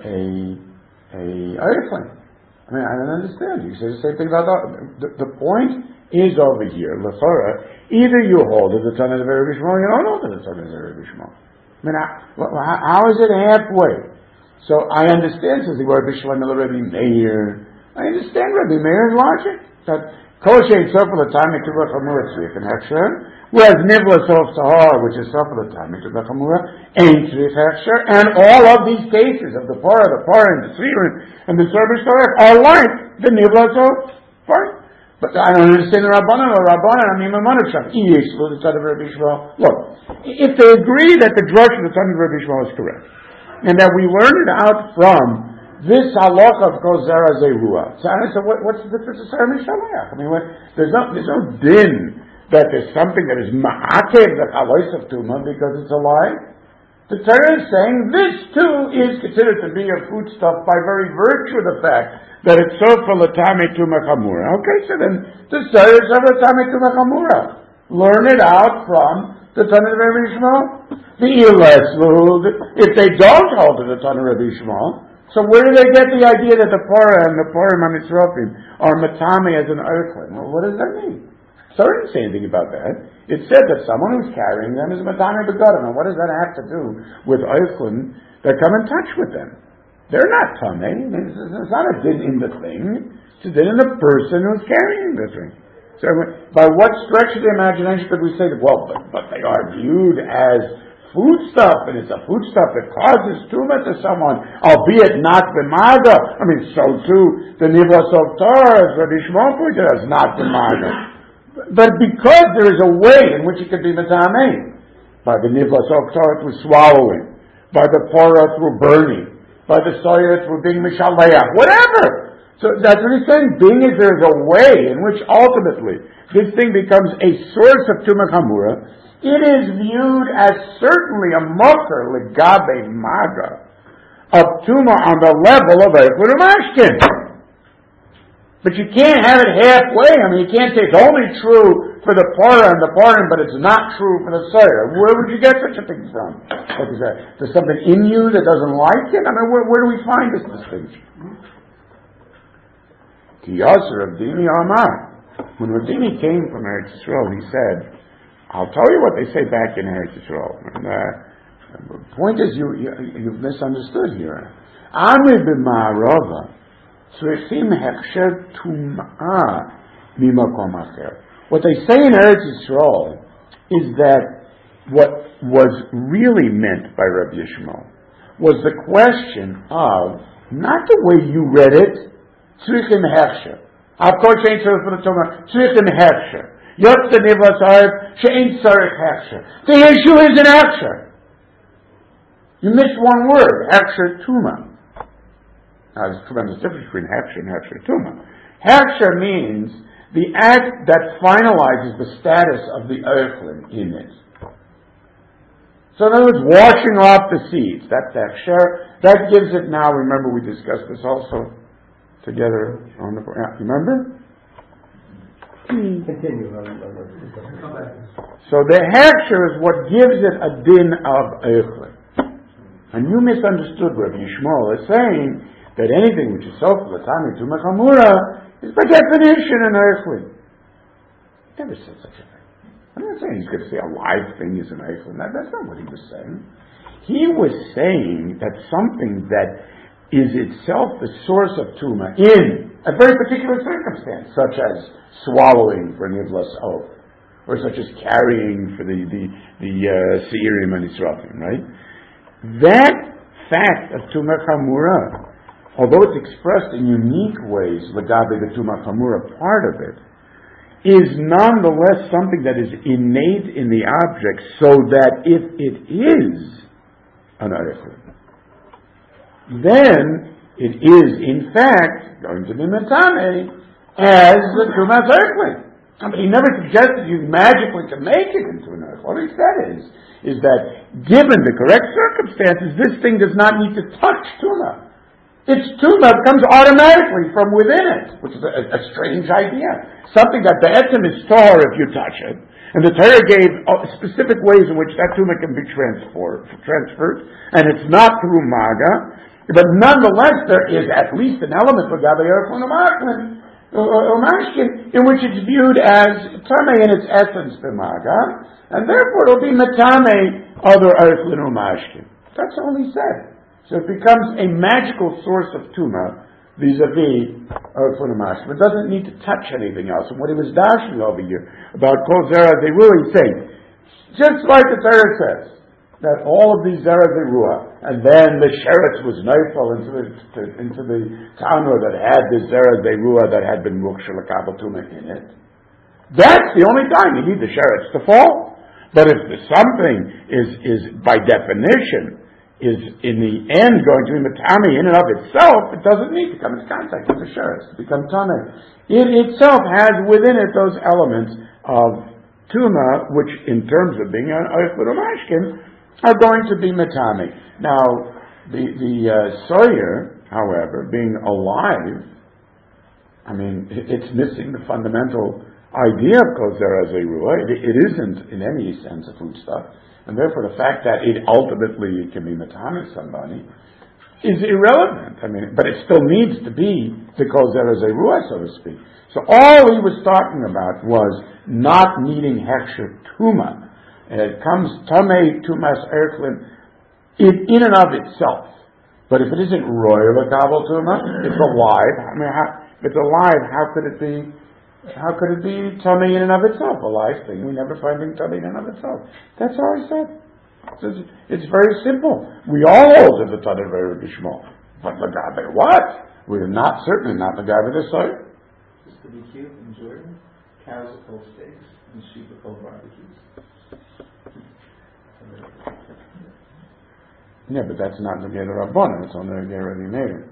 a a airplane. I mean, I don't understand. You say the same thing about the, the, the point is over here, L'chora, either you hold that the Tana of Rabbi Shmuel, you don't hold that the Tana of Rabbi Shmuel. I mean, how, how is it halfway? So I understand, says the Rabbi Shlomo Rabbi Meir. I understand Rabbi Meir's logic. That Kol Shein Sof L'Tam Miktuba Chamura Tzrich and Hechsher, whereas Nivla Sof Tahar, which is Sof L'Tam Miktuba Chamura, Ein Tzrich Hechsher, and all of these cases of the Parah, the Parah, and the Tzririn, and the Serbish Torah are like the Nivla Sof. Fine. But I don't understand the Rabbanan or Rabbanan, I mean, Mamonacham. Yeshlu, the son of Rabbi Shmuel. Look, if they agree that the drush of the son of Rabbi Shmuel is correct, and that we learn it out from this halacha of Kozera Zerua, so I said, what, what's the difference of Sarah Mishalach? I mean, what, there's no there's no din that there's something that is ma'akev the chalois of Tumah because it's a lie. The Torah is saying this too is considered to be a foodstuff by very virtue of the fact that it's so for Latame Tumah Chamura. Okay, so then the Torah is of Latame Tumah Chamura. Learn it out from the Tanna of Rabbi Shmuel. The Ileslu, if they don't hold to the Tanna of Rabbi Shmuel, so where do they get the idea that the Parah and the Parah Mamitzrofim are Matame as an Earthling? Well, what does that mean? So I didn't say anything about that. It said that someone who's carrying them is a Matame Begadim. And what does that have to do with Earthling that come in touch with them? They're not Tameh. It's not a din in the thing. It's a din in the person who's carrying the thing. So by what stretch of the imagination could we say that, well, but, but they are viewed as foodstuff, and it's a foodstuff that causes tumah to someone, albeit not b'maga. I mean, so too, the Nivlas of Torah, as Rabbi Shmuel pointed out, is not b'maga. But because there is a way in which it could be metameh, by the Nivlas of Torah through swallowing, by the Parah through burning, by the Soyer through being Mishaleach, whatever. So that's what he's saying. Being is there's a way in which ultimately this thing becomes a source of Tumah Chamura. It is viewed as certainly a mocker legabe maga of Tumah on the level of Eichler Mashkin. But you can't have it halfway. I mean, you can't say it's only true for the Parah and the Parim, but it's not true for the Soyer. Where would you get such a thing from? What is that? There's something in you that doesn't like it? I mean, where, where do we find this distinction? Ki Yasser Abdini Amar. When Rabdini came from Eretz Yisrael, he said, I'll tell you what they say back in Eretz Yisrael. And, uh, the point is, you, you, you've misunderstood here. Amri b'ma'arava tzrichim hechsher tum'ah mimakom acher. What they say in Eretz Yisrael is that what was really meant by Rabbi Yishmael was the question of, not the way you read it, tzrichim hechsher. Of course, ain't so for the Torah. Tzrichim hechsher. Yotze nivlas arv she'ain tzarich hechsher. The issue is an hechsher. You missed one word, hechsher tuma. Now, there's a tremendous difference between hechsher and hechsher tuma. Hechsher means the act that finalizes the status of the earthling in it. So in other words, washing off the seeds. That's hechsher. That gives it now. Remember, we discussed this also together on the, yeah, remember? Continue. So the hechsher is what gives it a din of eichlin. And you misunderstood Rabbi Yishmael as saying that anything which is sof l'tami tumah chamura is by definition an eichlin. Never said such a thing. I'm not saying he's going to say a live thing is an eichlin. That, that's not what he was saying. He was saying that something that is itself the source of tumah in a very particular circumstance, such as swallowing for nivlas oath, or such as carrying for the the the uh, seirim and israfim, right? That fact of tumah chamura, although it's expressed in unique ways, legabe the tumah chamura part of it, is nonetheless something that is innate in the object, so that if it is an earthling, then it is, in fact, going to be metame as the Tumas earthling. I mean, he never suggested you magically to make it into an earthling. What he said is, is that given the correct circumstances, this thing does not need to touch Tuma. its tumah comes automatically from within it, which is a, a strange idea. Something that the etzem is tar if you touch it, and the Torah gave specific ways in which that tumah can be transferred, transferred, and it's not through maga, but nonetheless there is at least an element of gabe erchon umashkin in which it's viewed as tameh in its essence b'maga, and therefore it'll be metame other erchon umashkin. That's all he said. So it becomes a magical source of tumah vis-a-vis erchon umashkin. It doesn't need to touch anything else. And what he was dashing over here about kol zera zerua, he's saying, just like the Torah says, that all of these zera zerua, and then the sheretz was neifel into the to, into the tanur that had this zera zerua that had been mukshel l'kabel tumah in it. That's the only time you need the sheretz to fall. But if the something is is by definition is in the end going to be matami in and of itself, it doesn't need to come into contact with the sheretz to become tameh. It itself has within it those elements of tuma, which in terms of being an oichud umashkin, are going to be matami. Now, the the uh, sawyer, however, being alive, I mean, it's missing the fundamental idea of kol zera zerua. It, it isn't in any sense a foodstuff. And therefore, the fact that it ultimately can be matana somebody is irrelevant. I mean, but it still needs to be the kol zera zerua, so to speak. So all he was talking about was not needing hechsher tuma. And it comes tamei tumas erklin in, in and of itself. But if it isn't royal l'kabel tuma, it's alive. I mean, how, if it's alive, how could it be? How could it be tummy in and of itself? A live thing we never find in tummy in and of itself. That's all he said. It's, it's very simple. We all hold to the Tanur V'Reb Shmuel. But Lagabe what? We're not, certainly not Lagabe the Soyer. Is the B Q in Jordan? Cows are called steaks and sheep are called barbecues. Yeah, but that's not the Geder Rabbanan. It's only the Geder Rabbi Meir.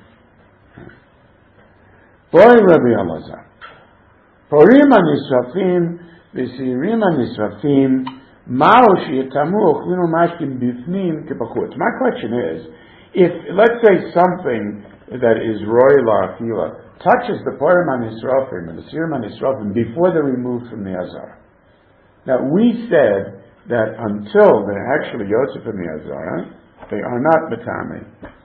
Boy Rabbi Elazar. Porim hanisrafim v'sirim hanisrafim ma'o sheyetamu ochlinu mashkin bifnim kebachutz. My question is, if, let's say, something that is royal la'afila touches the porim hanisrafim and the sirim hanisrafim before they're removed from the azar. Now, we said that until they're actually yosef in the azar, they are not matame.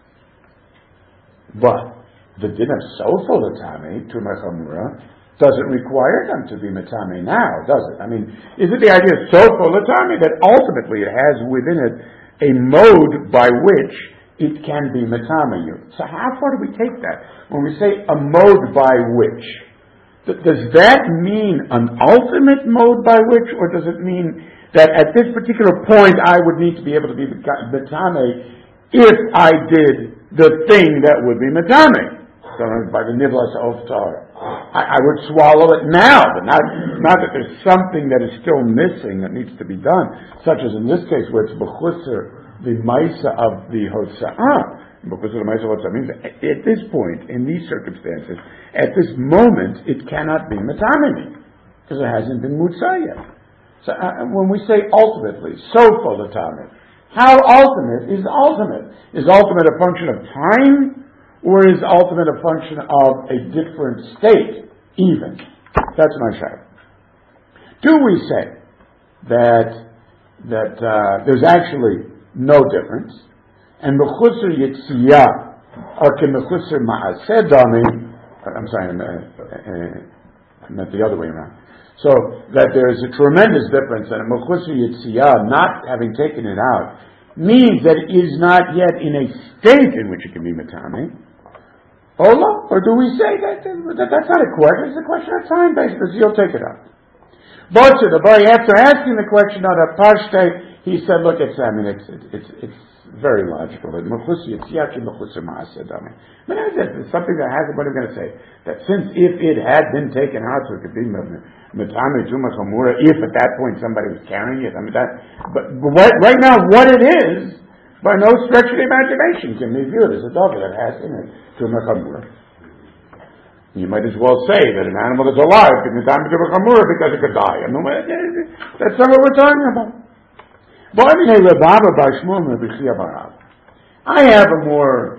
But the din of sofo latame, tumah chamura, doesn't require them to be matame now, does it? I mean, is it the idea of sofo latame that ultimately it has within it a mode by which it can be matame you? So how far do we take that? When we say a mode by which, th- does that mean an ultimate mode by which, or does it mean that at this particular point I would need to be able to be matame if I did the thing that would be matame? So by the nivlas oftar, I, I would swallow it now, but not not that there's something that is still missing that needs to be done, such as in this case where it's b'chusser the maisa of the hotza'ah. B'chusser the maisa of hotza'ah means at this point, in these circumstances, at this moment, it cannot be matame because it hasn't been mutzah yet. So uh, when we say ultimately, sofo l'tamid, how ultimate is ultimate? Is ultimate a function of time? Or is ultimate a function of a different state, even? That's my shayla. Do we say that that uh, there's actually no difference, and mechusar yitziyah or can mechusar ma'aseh dami? I'm sorry, I meant the other way around. So that there is a tremendous difference, and a mechusar yitziyah not having taken it out means that it is not yet in a state in which it can be matame. Ola? Or do we say that, that that's not a question, it's a question of time based, because you'll take it up. But the boy, after asking the question on a pashte, he said, look, it's, I mean, it's, it's, it's very logical. That mechusi, it's yaki mechusi ma'aseh dami. But it's something that has, what are we going to say? That since if it had been taken out, so it could be metame tuma chamura, if at that point somebody was carrying it, I mean that, but, but right now what it is, by no stretch of the imagination can be viewed as a dog that has in it tumah chamura. You might as well say that an animal that's alive can be tumah chamura because it could die. I mean, that's not what we're talking about. I have a more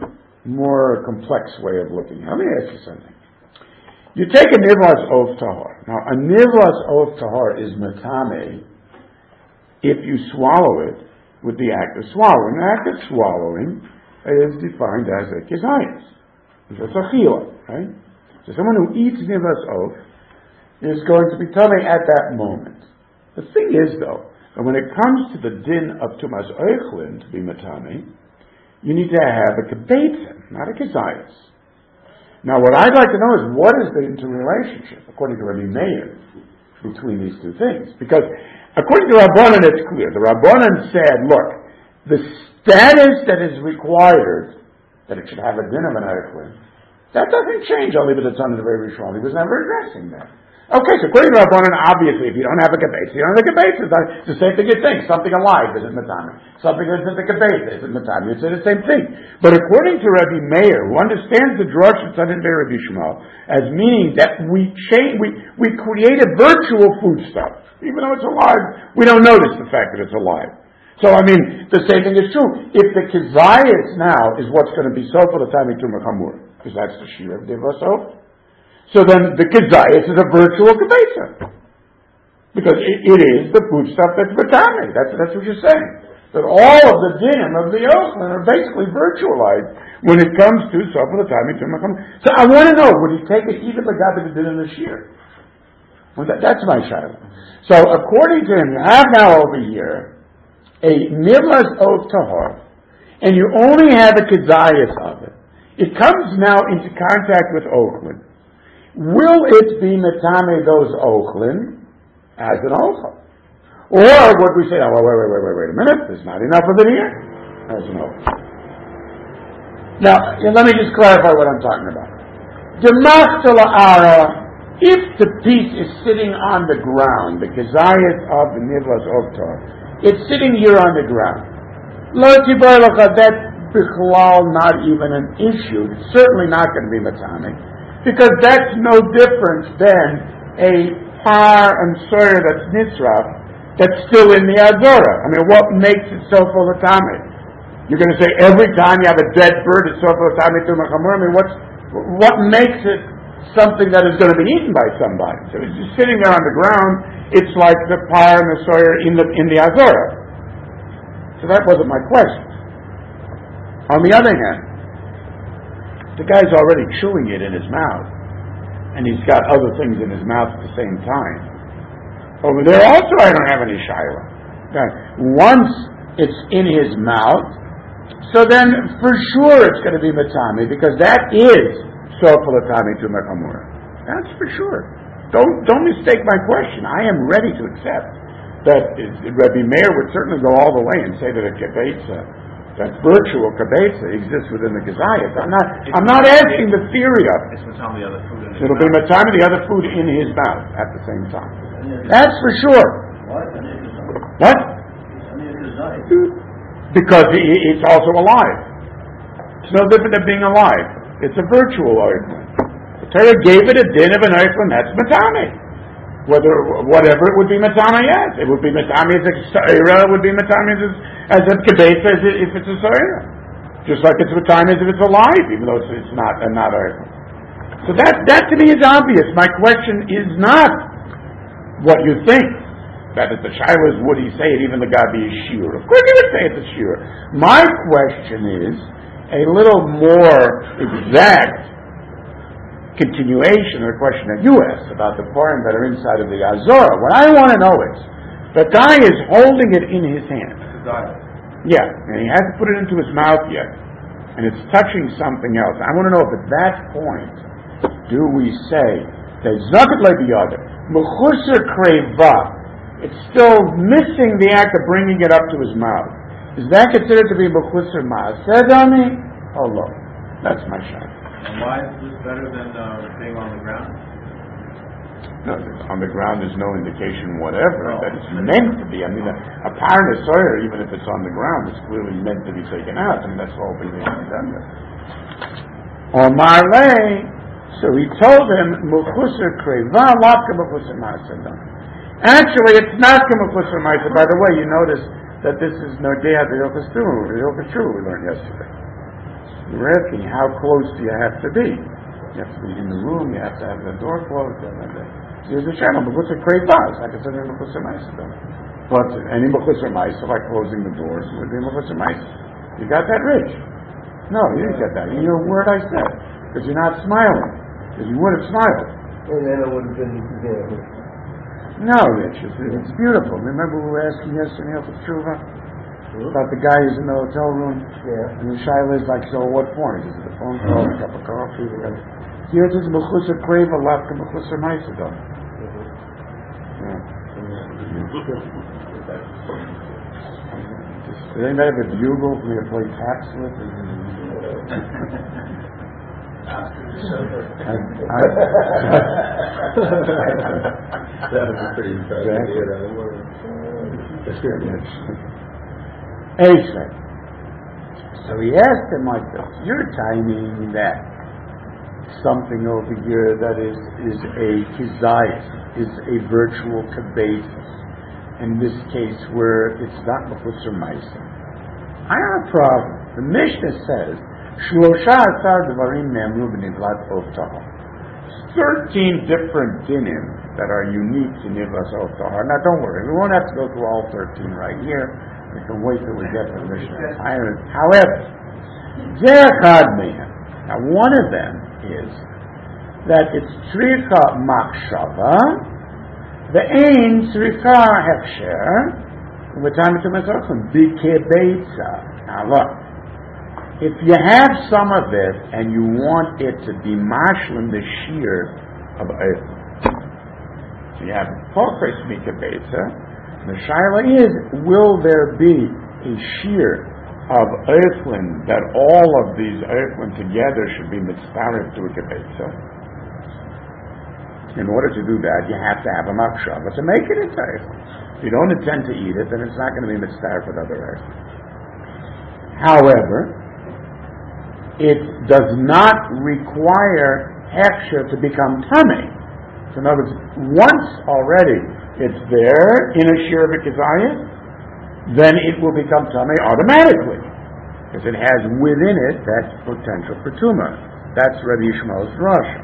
more complex way of looking at it. Let me ask you something. You take a nivlas of tahor. Now, a nivlas of tahor is matame if you swallow it with the act of swallowing. The act of swallowing is defined as a kizayis. It's a chila, right? So someone who eats nivlas of is going to be tummy at that moment. The thing is, though, that when it comes to the din of tumas oichlin to be matame, you need to have a kebetzin, not a kizayis. Now, what I'd like to know is what is the interrelationship, according to Rabbi Meir, between these two things? Because according to Rabbanan, it's clear. The Rabbanan said, look, the status that is required, that it should have a din of an oichlin, that doesn't change only because it's under the very Rishon. He was never addressing that. Okay, so according to Rabbanan, obviously, if you don't have a kebetzin, you don't have a kebetzin. It's the same thing you think. Something alive isn't matame. Something that's in the kebetzin isn't matame. You'd say the same thing. But according to Rabbi Meir, who understands the drush of Tzadin Rabbi Shmuel as meaning that we change, we, we create a virtual foodstuff. Even though it's alive, we don't notice the fact that it's alive. So, I mean, the same thing is true. If the kizayis now is what's going to be sold for the time in Tumah Chamur, because that's the shir of Devaso, so then the kizayis is a virtual kibetza. Because it, it is the foodstuff that's matame. That's, that's what you're saying. That all of the din of the Ochlin are basically virtualized when it comes to Sof of the time. So I want to know, would he take it even the God that he did in the shir? Well, that, that's my shaila. So according to him, you have now over here a nivlas of tahor, and you only have a kizayis of it. It comes now into contact with Ochlin. Will it be metame those ochlin as an ochel? Or would we say, oh, wait, wait, wait, wait, wait a minute, there's not enough of it here as an ochel? Now, let me just clarify what I'm talking about. Demachtel ara, if the piece is sitting on the ground, the kizayis of the nivlas oktar, it's sitting here on the ground. Lo tiboy locha, that's bichlal not even an issue. It's certainly not going to be metame. Because that's no different than a par and soyer that's nisraf, that's still in the azora. I mean, what makes it so full of tamid? You're going to say every time you have a dead bird, it's so full of tamid to machamur. I mean, what's, what makes it something that is going to be eaten by somebody? So it's just sitting there on the ground. It's like the par and the soyer in the in the azora. So that wasn't my question. On the other hand, the guy's already chewing it in his mouth, and he's got other things in his mouth at the same time. Over there also I don't have any shaila. Once it's in his mouth, so then for sure it's going to be matame, because that is sofal atami to mekamura. That's for sure. Don't don't mistake my question. I am ready to accept that Rabbi Meir would certainly go all the way and say that a kibetza, that virtual kibetza, exists within the kizayis. I'm not. I'm not asking the theory of it. It's matame the other food in his It'll mouth. be matame the other food in his mouth at the same time. That's for sure. What? Because it's also alive. It's no different than being alive. It's a virtual oichlin. The Torah gave it a din of an oichlin. That's matame. Whether whatever it would be matame, yes, it would be matame as a soira. It would be matame as as a kibetza as if it's a soira. Just like it's matame as if it's alive, even though it's, it's not uh, not oichlin. So that that to me is obvious. My question is not what you think. That if the shaila is, would he say it even the God be a shiur? Of course he would say it's a shiur. My question is a little more exact continuation of the question that you asked about the parim that are inside of the azora. What I want to know is, the guy is holding it in his hand. Yeah, and he hasn't put it into his mouth yet, and it's touching something else. I want to know if at that point do we say that zakat lebiyada mechusar kreva? It's still missing the act of bringing it up to his mouth. Is that considered to be mechusar ma'asedami? Oh, look, that's my shot. And why is this better than uh, being on the ground? No, on the ground there's no indication whatever oh. that it's meant to be. I mean, a, a parent soyer, even if it's on the ground, is clearly meant to be taken out. I mean, that's all being done there. Or Marley, so he told him, Mukhusar kreva, lapka mukhusar ma'asedam. Actually, it's not mukhusar ma'asedam. By the way, you notice that this is no day at the Yochas True we learned yesterday. We're asking, how close do you have to be? You have to be in the room, you have to have the door closed, you have to use the channel, because it's great buzz. I consider it Mechusar Maisa. But any Mechusar Maisa, like closing the doors, would be Mechusar Maisa. You got that, Rich? No, you didn't get that. You hear a word I said, because you're not smiling. Because you would have smiled. And then it would have been, you know. No, Rich, it's, it's beautiful. Remember we were asking yesterday for Tshuva? About the guy who's in the hotel room? Yeah. And the Shaila is like, so what point? Is it a phone call, a cup of coffee? Here it is, Mechusar Kreva, Lavka Mechusar Maisa. Did anybody have a bugle for me to play taps with? That would be pretty impressive. Exactly. So he asked him like this, you're timing that something over here that is, is a kizayis, is a virtual kabesis. In this case where it's not Mechusar Maisa. I have a problem. The Mishnah says, Shlosha asar devarim ne'amru b'nivlat Oftahar. thirteen different dinim that are unique to Nivlas Oftahar. Now don't worry, we won't have to go through all thirteen right here. We can wait till we get to the Mishnah. However, Zerachad Mehem. Now one of them is that it's Tzricha Machshava, the ain Tzricha Hefsher, the time to myself, Bikebeitza. Now look, if you have some of it and you want it to be mashlim the shear of earth, so you have Pokres Bikebeitza, the shaila is, will there be a shear of earthland that all of these earthland together should be mitzvah to a kebeitza? In order to do that, you have to have a machshava to make it into earthland. If you don't intend to eat it, then it's not going to be mitzvah with other earthland. However, it does not require hechsher to become tummy. So in other words, once already it's there in a shir v'kizayis, then it will become tummy automatically, because it has within it that potential for tumah. That's Rabbi Yishmael's drasha.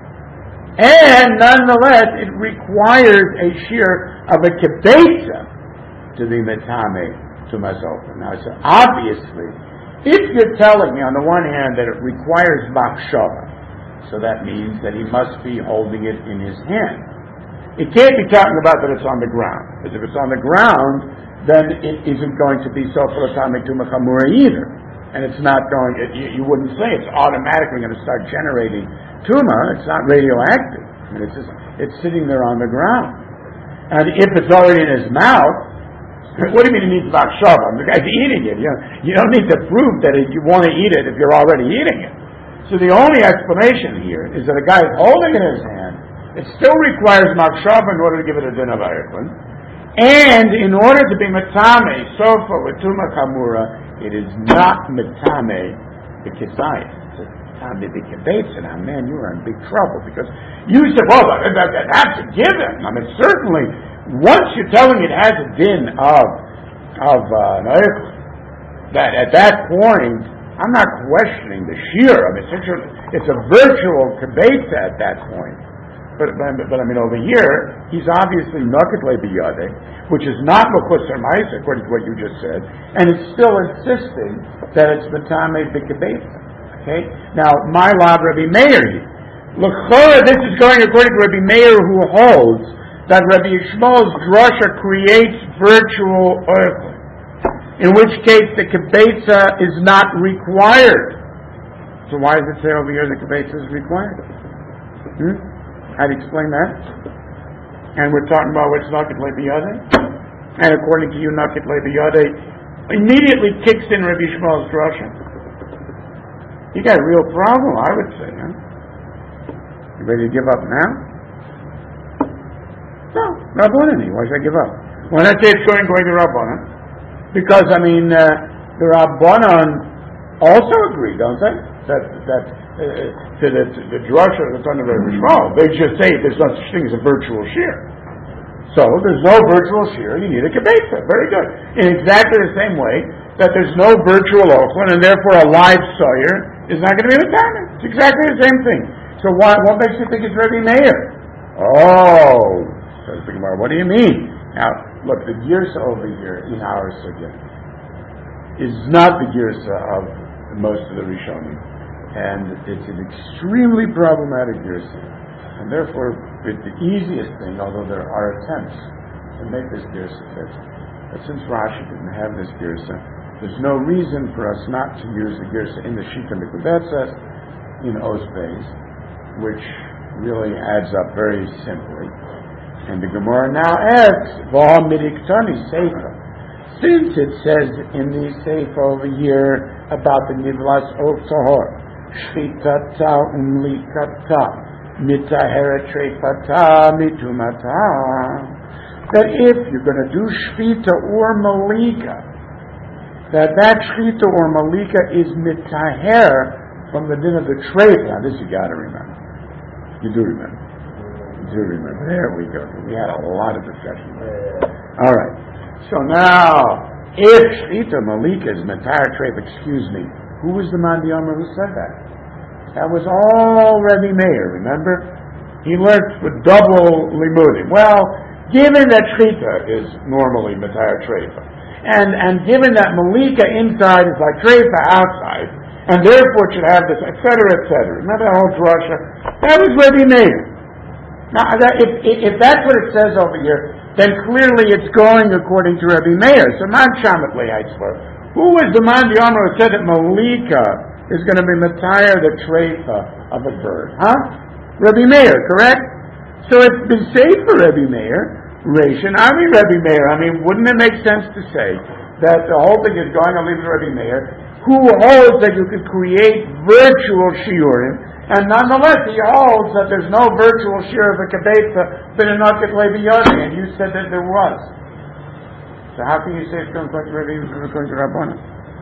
And nonetheless, it requires a shear of a kebeitza to be metame to mazofa. Now, so obviously, if you're telling me on the one hand that it requires machshava, so that means that he must be holding it in his hand. It can't be talking about that it's on the ground, because if it's on the ground, then it isn't going to be sofer latame tumah chamura either. And it's not going, it, you, you wouldn't say it's automatically going to start generating tumah. It's not radioactive. I mean, it's just, it's sitting there on the ground. And if it's already in his mouth, what do you mean it needs machshava? The guy's eating it. You know, you don't need to prove that it, you want to eat it if you're already eating it. So the only explanation here is that a guy is holding it in his hand. It still requires machshava in order to give it a din of eirklin. And in order to be metame sofa with tumah chamura, it is not metame the kisayis. It's metame the kebeitza. Now, man, you are in big trouble, because you said, well, that, that, that, that's a given. I mean, certainly, once you're telling it has a din of of uh, an eirklin, that at that point, I'm not questioning the shear. I mean, it's, it's a virtual kebeitza at that point. But, but, but I mean, over here, he's obviously nakat lebiyade, which is not Mechusar Maisa, according to what you just said, and it's still insisting that it's metame b'kebeitza. Okay? Now, my lab Rabbi Meir, l'chora, this is going according to Rabbi Meir, who holds that Rabbi Yishmael's drasha creates virtual earthling, in which case the kebeitza is not required. So why does it say over here the kebeitza is required? Hmm? How do you explain that? And we're talking about what's nakat lebiyade, and according to you, nakat lebiyade immediately kicks in Rabbi Yishmael's drasha. You got a real problem, I would say, huh? You ready to give up now? No, Rabbanan. Why should I give up? Why not say it's going going to Rabbanan? Because I mean, uh, the Rabbanan also agree, don't they? That that. Uh, to the, to the drasha that's under Rabbi Yishmael. They just say there's no such thing as a virtual shear. So there's no virtual shear, you need a kebeitza. Very good. In exactly the same way that there's no virtual ochlin, and therefore a live sawyer is not going to be Matame. It's exactly the same thing. So why, what makes you think it's Rebbe Meir? Oh, says the Gemara, what do you mean? Now, look, the Girsa over here in our Sugya is not the Girsa of most of the Rishonim. And it's an extremely problematic Girsa. And therefore, it's the easiest thing, although there are attempts to make this Girsa fit. But since Rashi didn't have this Girsa, there's no reason for us not to use the Girsa in the Shita Mikubetzes, in Os Beis, which really adds up very simply. And the Gemara now asks, V'ha midiktani Sefer. Since it says in the Sefer over here about the Nivlas of Tahor, Shchitata umlikata, mitahera treifata mitumata, that if you're going to do Shchita or Malika, that that Shchita or Malika is mitaher from the din of the treifa. Now this you got to remember. You do remember. You do remember. There we go. We had a lot of discussion. All right. So now, if Shchita Malika is Matar Treif, excuse me, who was the man Yomer who said that? That was all Rebbe Meir, remember? He learned with double limudim. Well, given that Shchita is normally Matar Treif, and, and given that Malika inside is like Treifa outside, and therefore it should have this, et cetera, et cetera. Remember that whole drasha? That was Rebbe Meir. Now, that, if, if that's what it says over here, then clearly it's going according to Rebbe Meir. So Man Shamet Leitzler. Who was the man the Yomer who said that Malika is going to be Matayar the Treifa of a bird? Huh? Rebbe Meir, correct? So it's been safe for Rebbe Meir. Ration, I mean Rebbe Meir. I mean, wouldn't it make sense to say that the whole thing is going on leave Rebbe Meir, who holds that you could create virtual shiurim, and nonetheless he holds that there's no virtual shiur of a kibetza but a nakat levi yodi, and you said that there was. So how can you say it's going to Rebbe according to Rabbanan?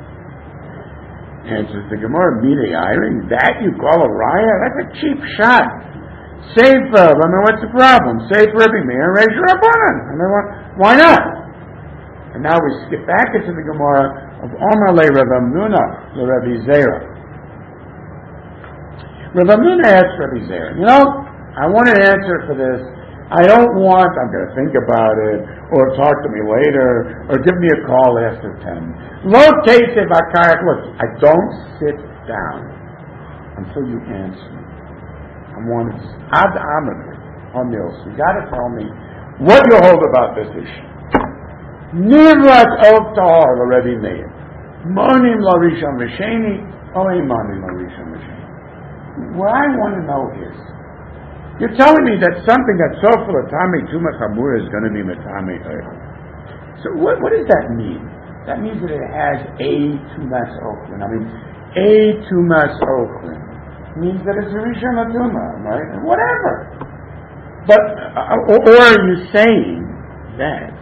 Answers the Gemara, Midei Iring, that you call a raya? That's a cheap shot. Safe, uh, I mean, what's the problem? Safe Rebbe Meir, raise your Rabbanan. I mean, why not? And now we skip back into the Gemara of Omar le Rav Amnuna le Rebbe Zera. Rav Amnuna asked Rebbe Zera, you know, I want an answer for this. I don't want, I'm going to think about it, or talk to me later, or give me a call after ten. Lo teise b'kayak, look, I don't sit down until you answer me. I want to, ad amr, Amils, you got to tell me what you hold about this issue. Nivrat of Tahar, the Rebbe Meir. Monim la Rishon V'Sheni, or Monim la Rishon V'Sheni. What I want to know is, you're telling me that something that's so full of Tami Tuma Chamura is going to be Matami Eir. So what, what does that mean? That means that it has a Tumas Ochlin. I mean, a Tumas Ochlin means that it's a Rishon Atuma, right? Whatever. But, uh, or, or are you saying that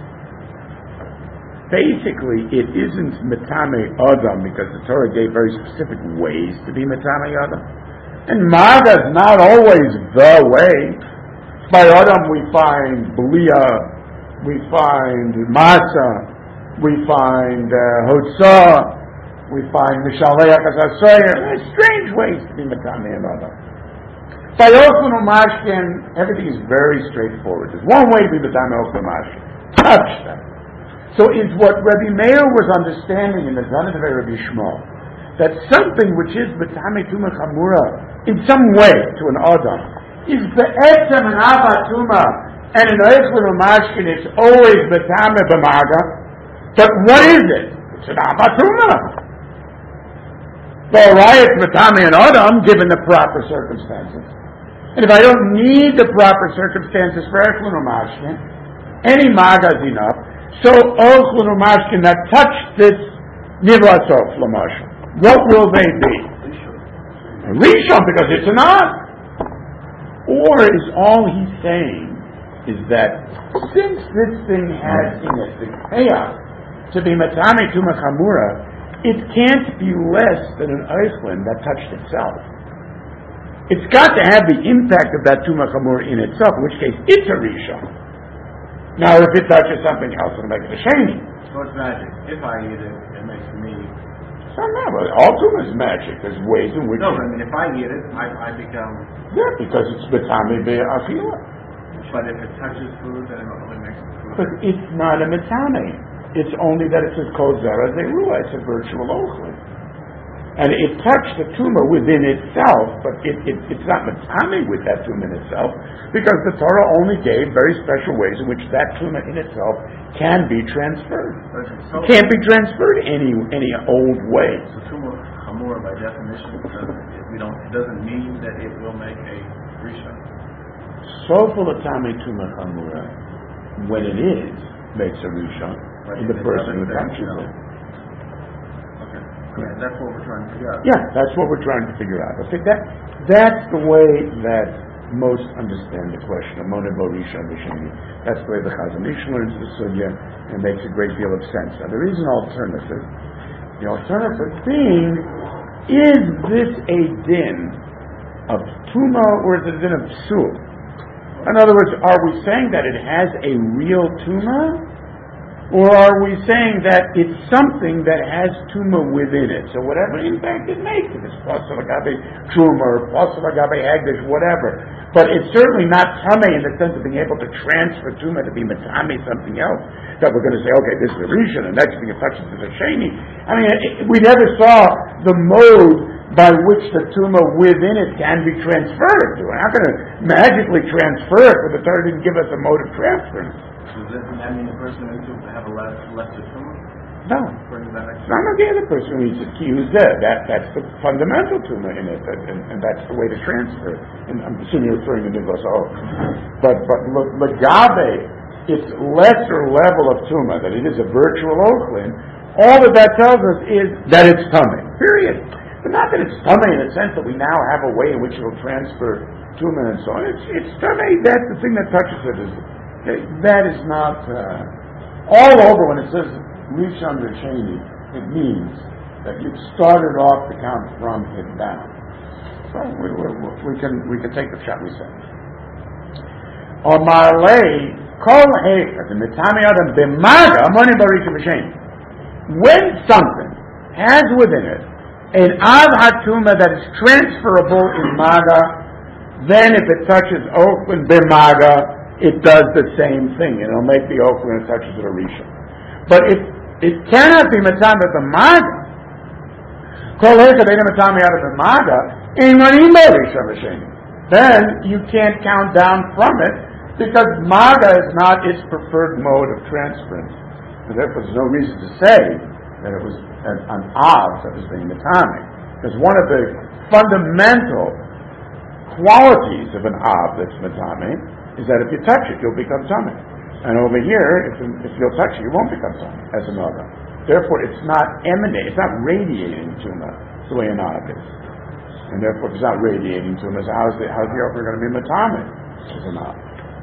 basically it isn't Matame Adam because the Torah gave very specific ways to be Matame Adam? And Maga is not always the way. By Adam we find Blia, we find Masa, we find uh, Hotzah, we find Mishaleach Asasoyer. There's strange ways to be Matame Adam. By Ochlan Umashkin, everything is very straightforward. There's one way to be Matame Ochlan Umashkin. Touch them. So is what Rebbe Meir was understanding in the Zanat of Rebbe Shmuel, that something which is Matame Tuma Chamura in some way to an Adam is Be'etzem and Avatuma, and in Ochlan Umashkin it's always Matame B'maga. But what is it? It's an Avatuma. The riot Matame and Adam given the proper circumstances. And if I don't need the proper circumstances for Ochlan Umashkin, any Maga is enough. So, Ochlan Umashkin that touched this Nivratzov Lamashal, what will they be? A Rishon, because it's an odd. Or is all he's saying is that since this thing has in it the chaos to be Matame Tuma Chamura, it can't be less than an Ochlan that touched itself. It's got to have the impact of that Tuma Chamura in itself, in which case it's a Rishon. Now, if it touches something else, it'll make it a sheni. So it's magic. If I eat it, it makes me No, no, but all tumah is magic. There's ways in which... No, but I mean, if I eat it, I, I become... Yeah, because it's Matame Be'achila. But if it touches food, then it only makes it food. But it's not a Matame. It's only that it says Kol Zera Zerua. It's a virtual Ochlin. And it touched the tumah within itself, but it, it, it's not Matame with that tumah in itself, because the Torah only gave very special ways in which that tumah in itself can be transferred. So, It can't be transferred any any old way. so tumah chamura by definition, doesn't, it, we don't, it doesn't mean that it will make a rishon. So full of Tame Tumah Chamura, when it is, makes a rishon But in if the it person who doesn't, then, touches you know. it. Okay. Yeah, that's what we're trying to figure out. Yeah, that's what we're trying to figure out. Okay, that that's the way that most understand the question of Mona Borisha Mishani. That's the way the Chazon Ish learns the sugya and makes a great deal of sense. Now there is an alternative. The alternative being, is this a din of Tuma or is it a din of Psul? In other words, are we saying that it has a real Tuma? Or are we saying that it's something that has Tuma within it? So whatever impact it makes, if it's Pasal Agabe Truma or Pasal Agabe Hagdish, whatever. But it's certainly not Tameh in the sense of being able to transfer Tuma to be Matame something else. That we're going to say, okay, this is a Rishon, and next thing it touches is a Sheni. I mean, it, we never saw the mode by which the Tuma within it can be transferred to. We're not going to magically transfer it, but the Torah didn't give us a mode of transferring. Does that mean the person needs to have a less lesser tumah? No. According to that It's not the other person who needs to use that. That that's the fundamental tumah in it, and, and, and that's the way to transfer it. And I'm assuming you're referring to Nivos Oh. But but Lagabe, its lesser level of tumah, that it is a virtual Ochlin, all that that tells us is that it's tumah. Period. But not that it's tumah in the sense that we now have a way in which it will transfer tumah and so on. It's it's tumah. That's the thing that touches it. Is that is not uh, all over when it says Rishon Risheni. It means that you've started off the count from it down. So we, we, we can we can take the shot we said. Or Marley Kol Hecher the Mitami Adam B'Maga Amoni Barishon Risheni. When something has within it an Av Hatuma that is transferable in Maga, then if it touches Ochlin B'Maga, it does the same thing. It'll make the Ochlin when it touches it a Rishon. But if it cannot be Matame B'Maga, Kol Hecher Beina Matame Adam B'Maga, Ein Manim Barishon Risheni. Then you can't count down from it because Maga is not its preferred mode of transference. And therefore there's no reason to say that it was an, an Av that was being Matame. Because one of the fundamental qualities of an Av that's Matame is that if you touch it, you'll become Tameh. And over here, if, if you'll touch it, you won't become Tameh as a Maga. Therefore, it's not emanating, it's not radiating Tumah the way an Av is. And therefore, if it's not radiating Tumah, so how's the, how's the Ochlin going to be Matame as an Av?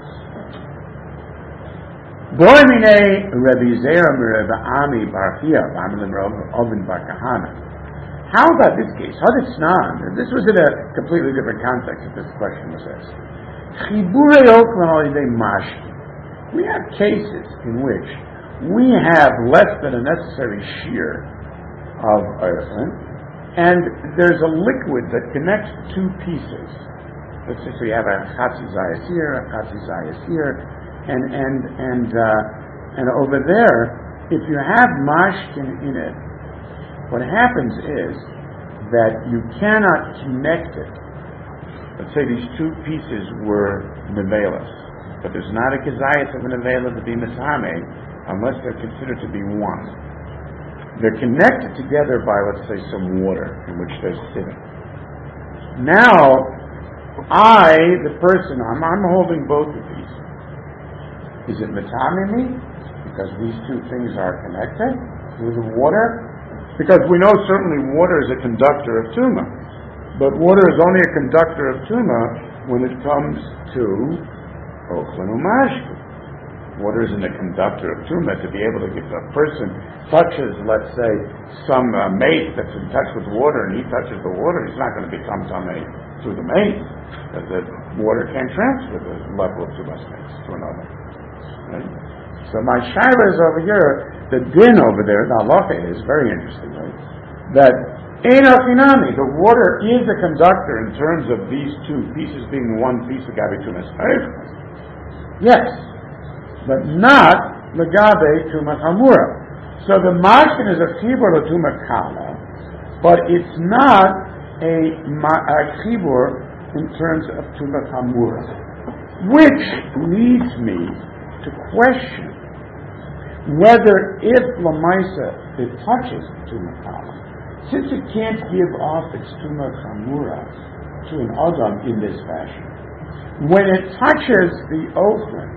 Boimine Rabbi Zera Rabbi Ami Bar Chia Bamilim Oven Bar Kahana. How about this case? Hadisnan. This was in a completely different context if this question was asked. Chibure Ochlin Alidei Mashki. We have cases in which we have less than a necessary shear of Ochlin, and there's a liquid that connects two pieces. Let's say so you have a Chatzi Zayas here, a Chatzi Zayas here, and and and uh, and over there, if you have mashkin in it, what happens is that you cannot connect it. Let's say these two pieces were nevelas, but there's not a kezayas of a nevela to be mesame unless they're considered to be one. They're connected together by, let's say, some water in which they're sitting. Now, I, the person, I'm, I'm holding both of these. Is it metame me? Because these two things are connected through the water? Because we know certainly water is a conductor of tumah. But water is only a conductor of tumah when it comes to Ochlin Umashki. Water isn't a conductor of tumah to be able to, if a person touches, let's say, some uh, mate that's in touch with water and he touches the water, he's not going to become tamei through the mate, because the water can't transfer the level of tumah space to another. Right? So my shaila is over here, the din over there, the halacha is very interesting, right? that Einachinami, the water is a conductor in terms of these two pieces being one piece of Gabe Tumas Eichmas. Yes, but not Legabe Tumas Hamura. So the Mashkin is a chibur to Tumas Kala, but it's not a, a chibur in terms of Tumas Hamura, which leads me to question whether if Lamaisa it touches Tumas Kala, since it can't give off its Tumas Hamura to an Adam in this fashion, when it touches the Ochlin,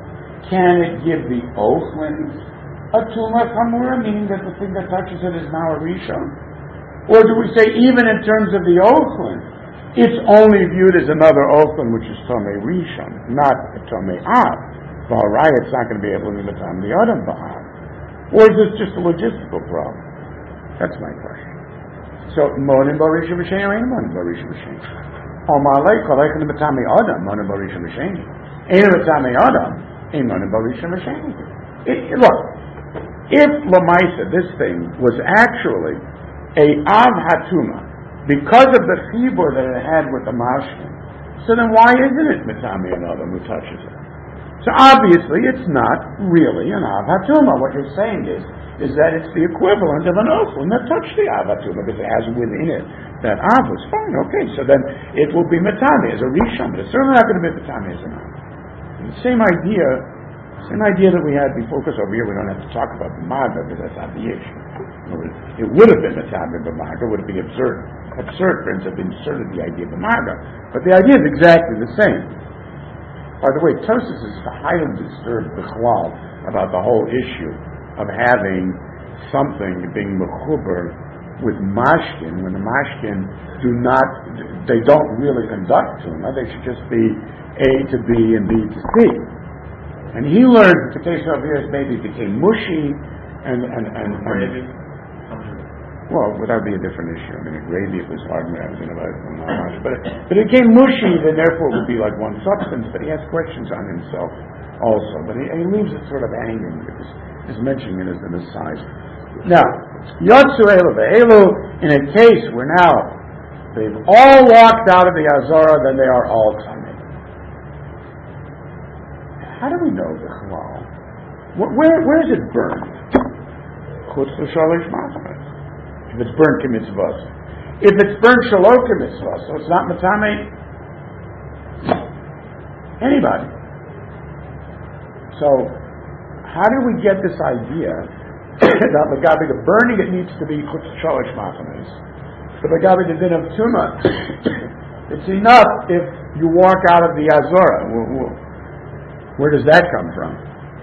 can it give the Ochlin a Tumas Hamura, meaning that the thing that touches it is now a Rishon? Or do we say even in terms of the Ochlin, it's only viewed as another Ochlin which is Tomei Rishon, not a Tomei Av? V'harai, it's not going to be able to be the time the Adam B'Av. Or is this just a logistical problem? That's my question. So, Monim Barisha V'Sheni, or Ein Monim Barisha V'Sheni? Omalei Kolechon B'Tamei Adam, Monim Barisha V'Sheni. Ein B'Tamei Adam, Ein Monim Barisha V'Sheni. Look, if Lamaisa, this thing, was actually a Av Hatuma, because of the chibur that it had with the Mashkin, so then why isn't it B'Tamei Adam who touches it? So obviously it's not really an Av Hatuma. What you're saying is, is that it's the equivalent of an Ochlin that touched the Av Hatuma, because it has within it that Av was fine. Okay, so then it will be Matami as a Rishon, but it's certainly not going to be Matami as an Av. The same idea, same idea that we had before, because over here we don't have to talk about the Maga, because that's not the issue. It would have been Matami but Maga, would have been absurd. Absurd for instance, have inserted the idea of the Maga, but the idea is exactly the same. By the way, Tosfos is highly disturbed b'chlal about the whole issue of having something being mechuber with mashkin when the mashkin do not, they don't really conduct tuma. They should just be A to B and B to C. And he learned that the case over here is maybe it became mushy and and and. and well, would that be a different issue? I mean, a gravy, it was hard, I was in about it, not much. But, but it became mushy, then therefore it would be like one substance, but he has questions on himself also. But he, he leaves it sort of hanging, because he's mentioning it as an aside. Now, Yotzu Elu Ve'elu, in a case where now they've all walked out of the Azara, then they are all Tamei. How do we know the Chalal? Where, where is it burned? Chutz l'shalish machmas. If it's burnt k'mitzvah. If it's burnt shalom k'mitzvah, so it's not matame anybody. So, how do we get this idea that Lagabi, the burning it needs to be chutz shalish machames? The Lagabi the din of tuma, it's enough if you walk out of the Azora. Where does that come from?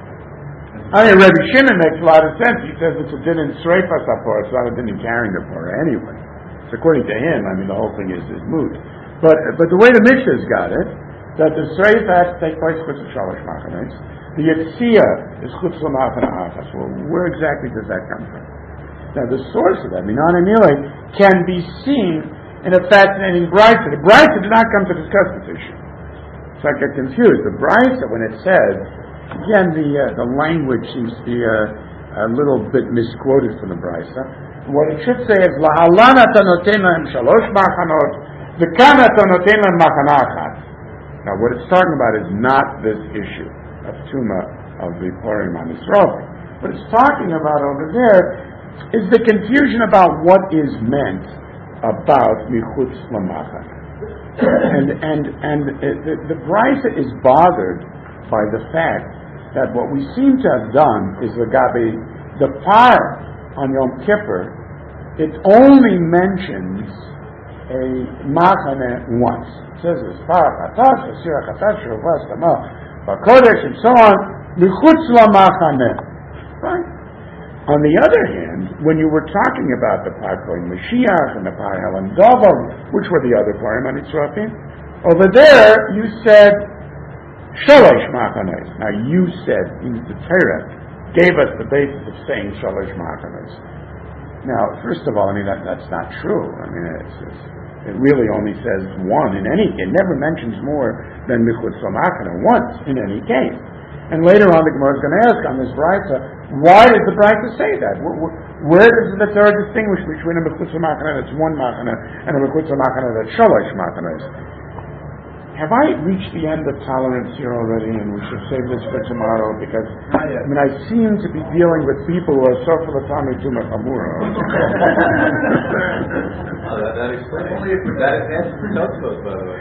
I mean, Rebbe Shimon makes a lot of sense. He says it's a din in Sreifas HaPorah, it's not a din in carrying the Porah anyway. So according to him, I mean, the whole thing is, is moot. But but the way the Mishnah's got it, that the Sreif has to take place chutz shalosh machanes, the Yetzia is chutz l'machana achas. Well, where exactly does that come from? Now, the source of that, Minan Emile, can be seen in a fascinating brayta. The brayta did not come to discuss this issue. So I get confused. The brayta, when it says, again, the uh, the language seems to be uh, a little bit misquoted from the Brisa. What it should say is, "Lahalan atanoten lahem shalosh machanot, v'kan atanoten lahem machana achat." Now, what it's talking about is not this issue of tuma of the Purim on Yisrael. What it's talking about over there is the confusion about what is meant about michutz lamachan, and and and it, the, the Brisa is bothered by the fact that what we seem to have done is the Gabi, the par on Yom Kippur, it only mentions a machane once. It says this, par chatash, asira chatash, shruvas, tamah, bakodesh, and so on, michutz la machane. Right? On the other hand, when you were talking about the par kohen Mashiach and the par Helen Dovel, which were the other parim on Yitzrafim, over there you said Shalosh Machanes. Now you said, the Torah gave us the basis of saying Shalosh Machanes. Now, first of all, I mean, that, that's not true. I mean, it's, it's, it really only says one in any case. It never mentions more than Michutz Lamachana once in any case. And later on, the Gemara is going to ask on this Braita, why does the Braita say that? Where, where, where does the Torah distinguish between a Mechutza Machana that's one Machana and a Mechutza Machana that's Shalosh Machanas? Have I reached the end of tolerance here already, and we should save this for tomorrow? Because I mean, I seem to be dealing with people who are so full of Tami Tuma Chamura. Oh, that, that explains. That answers the Tosfos, by the way.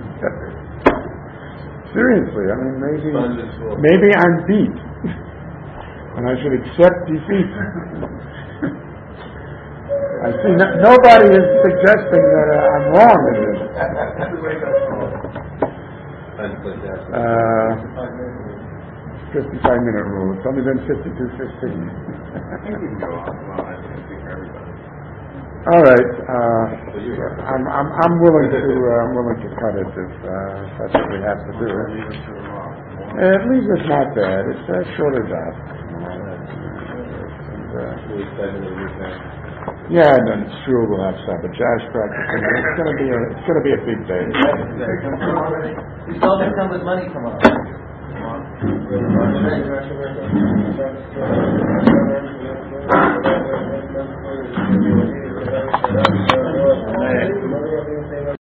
Seriously, I mean, maybe maybe I'm beat, and I should accept defeat. I see no, nobody is suggesting that uh, I'm wrong in this. Uh, fifty-five minute rule. It's only been fifty-two fifteen. All right. Uh, I'm I'm I'm willing to uh, I'm willing to cut it if uh, that's what we have to do. At least it's not bad. It's a shorter job. And, uh, yeah, and then it's true we'll have Sabbath practice. It's gonna be a it's gonna be a big day. We still have to come with money tomorrow. Come on.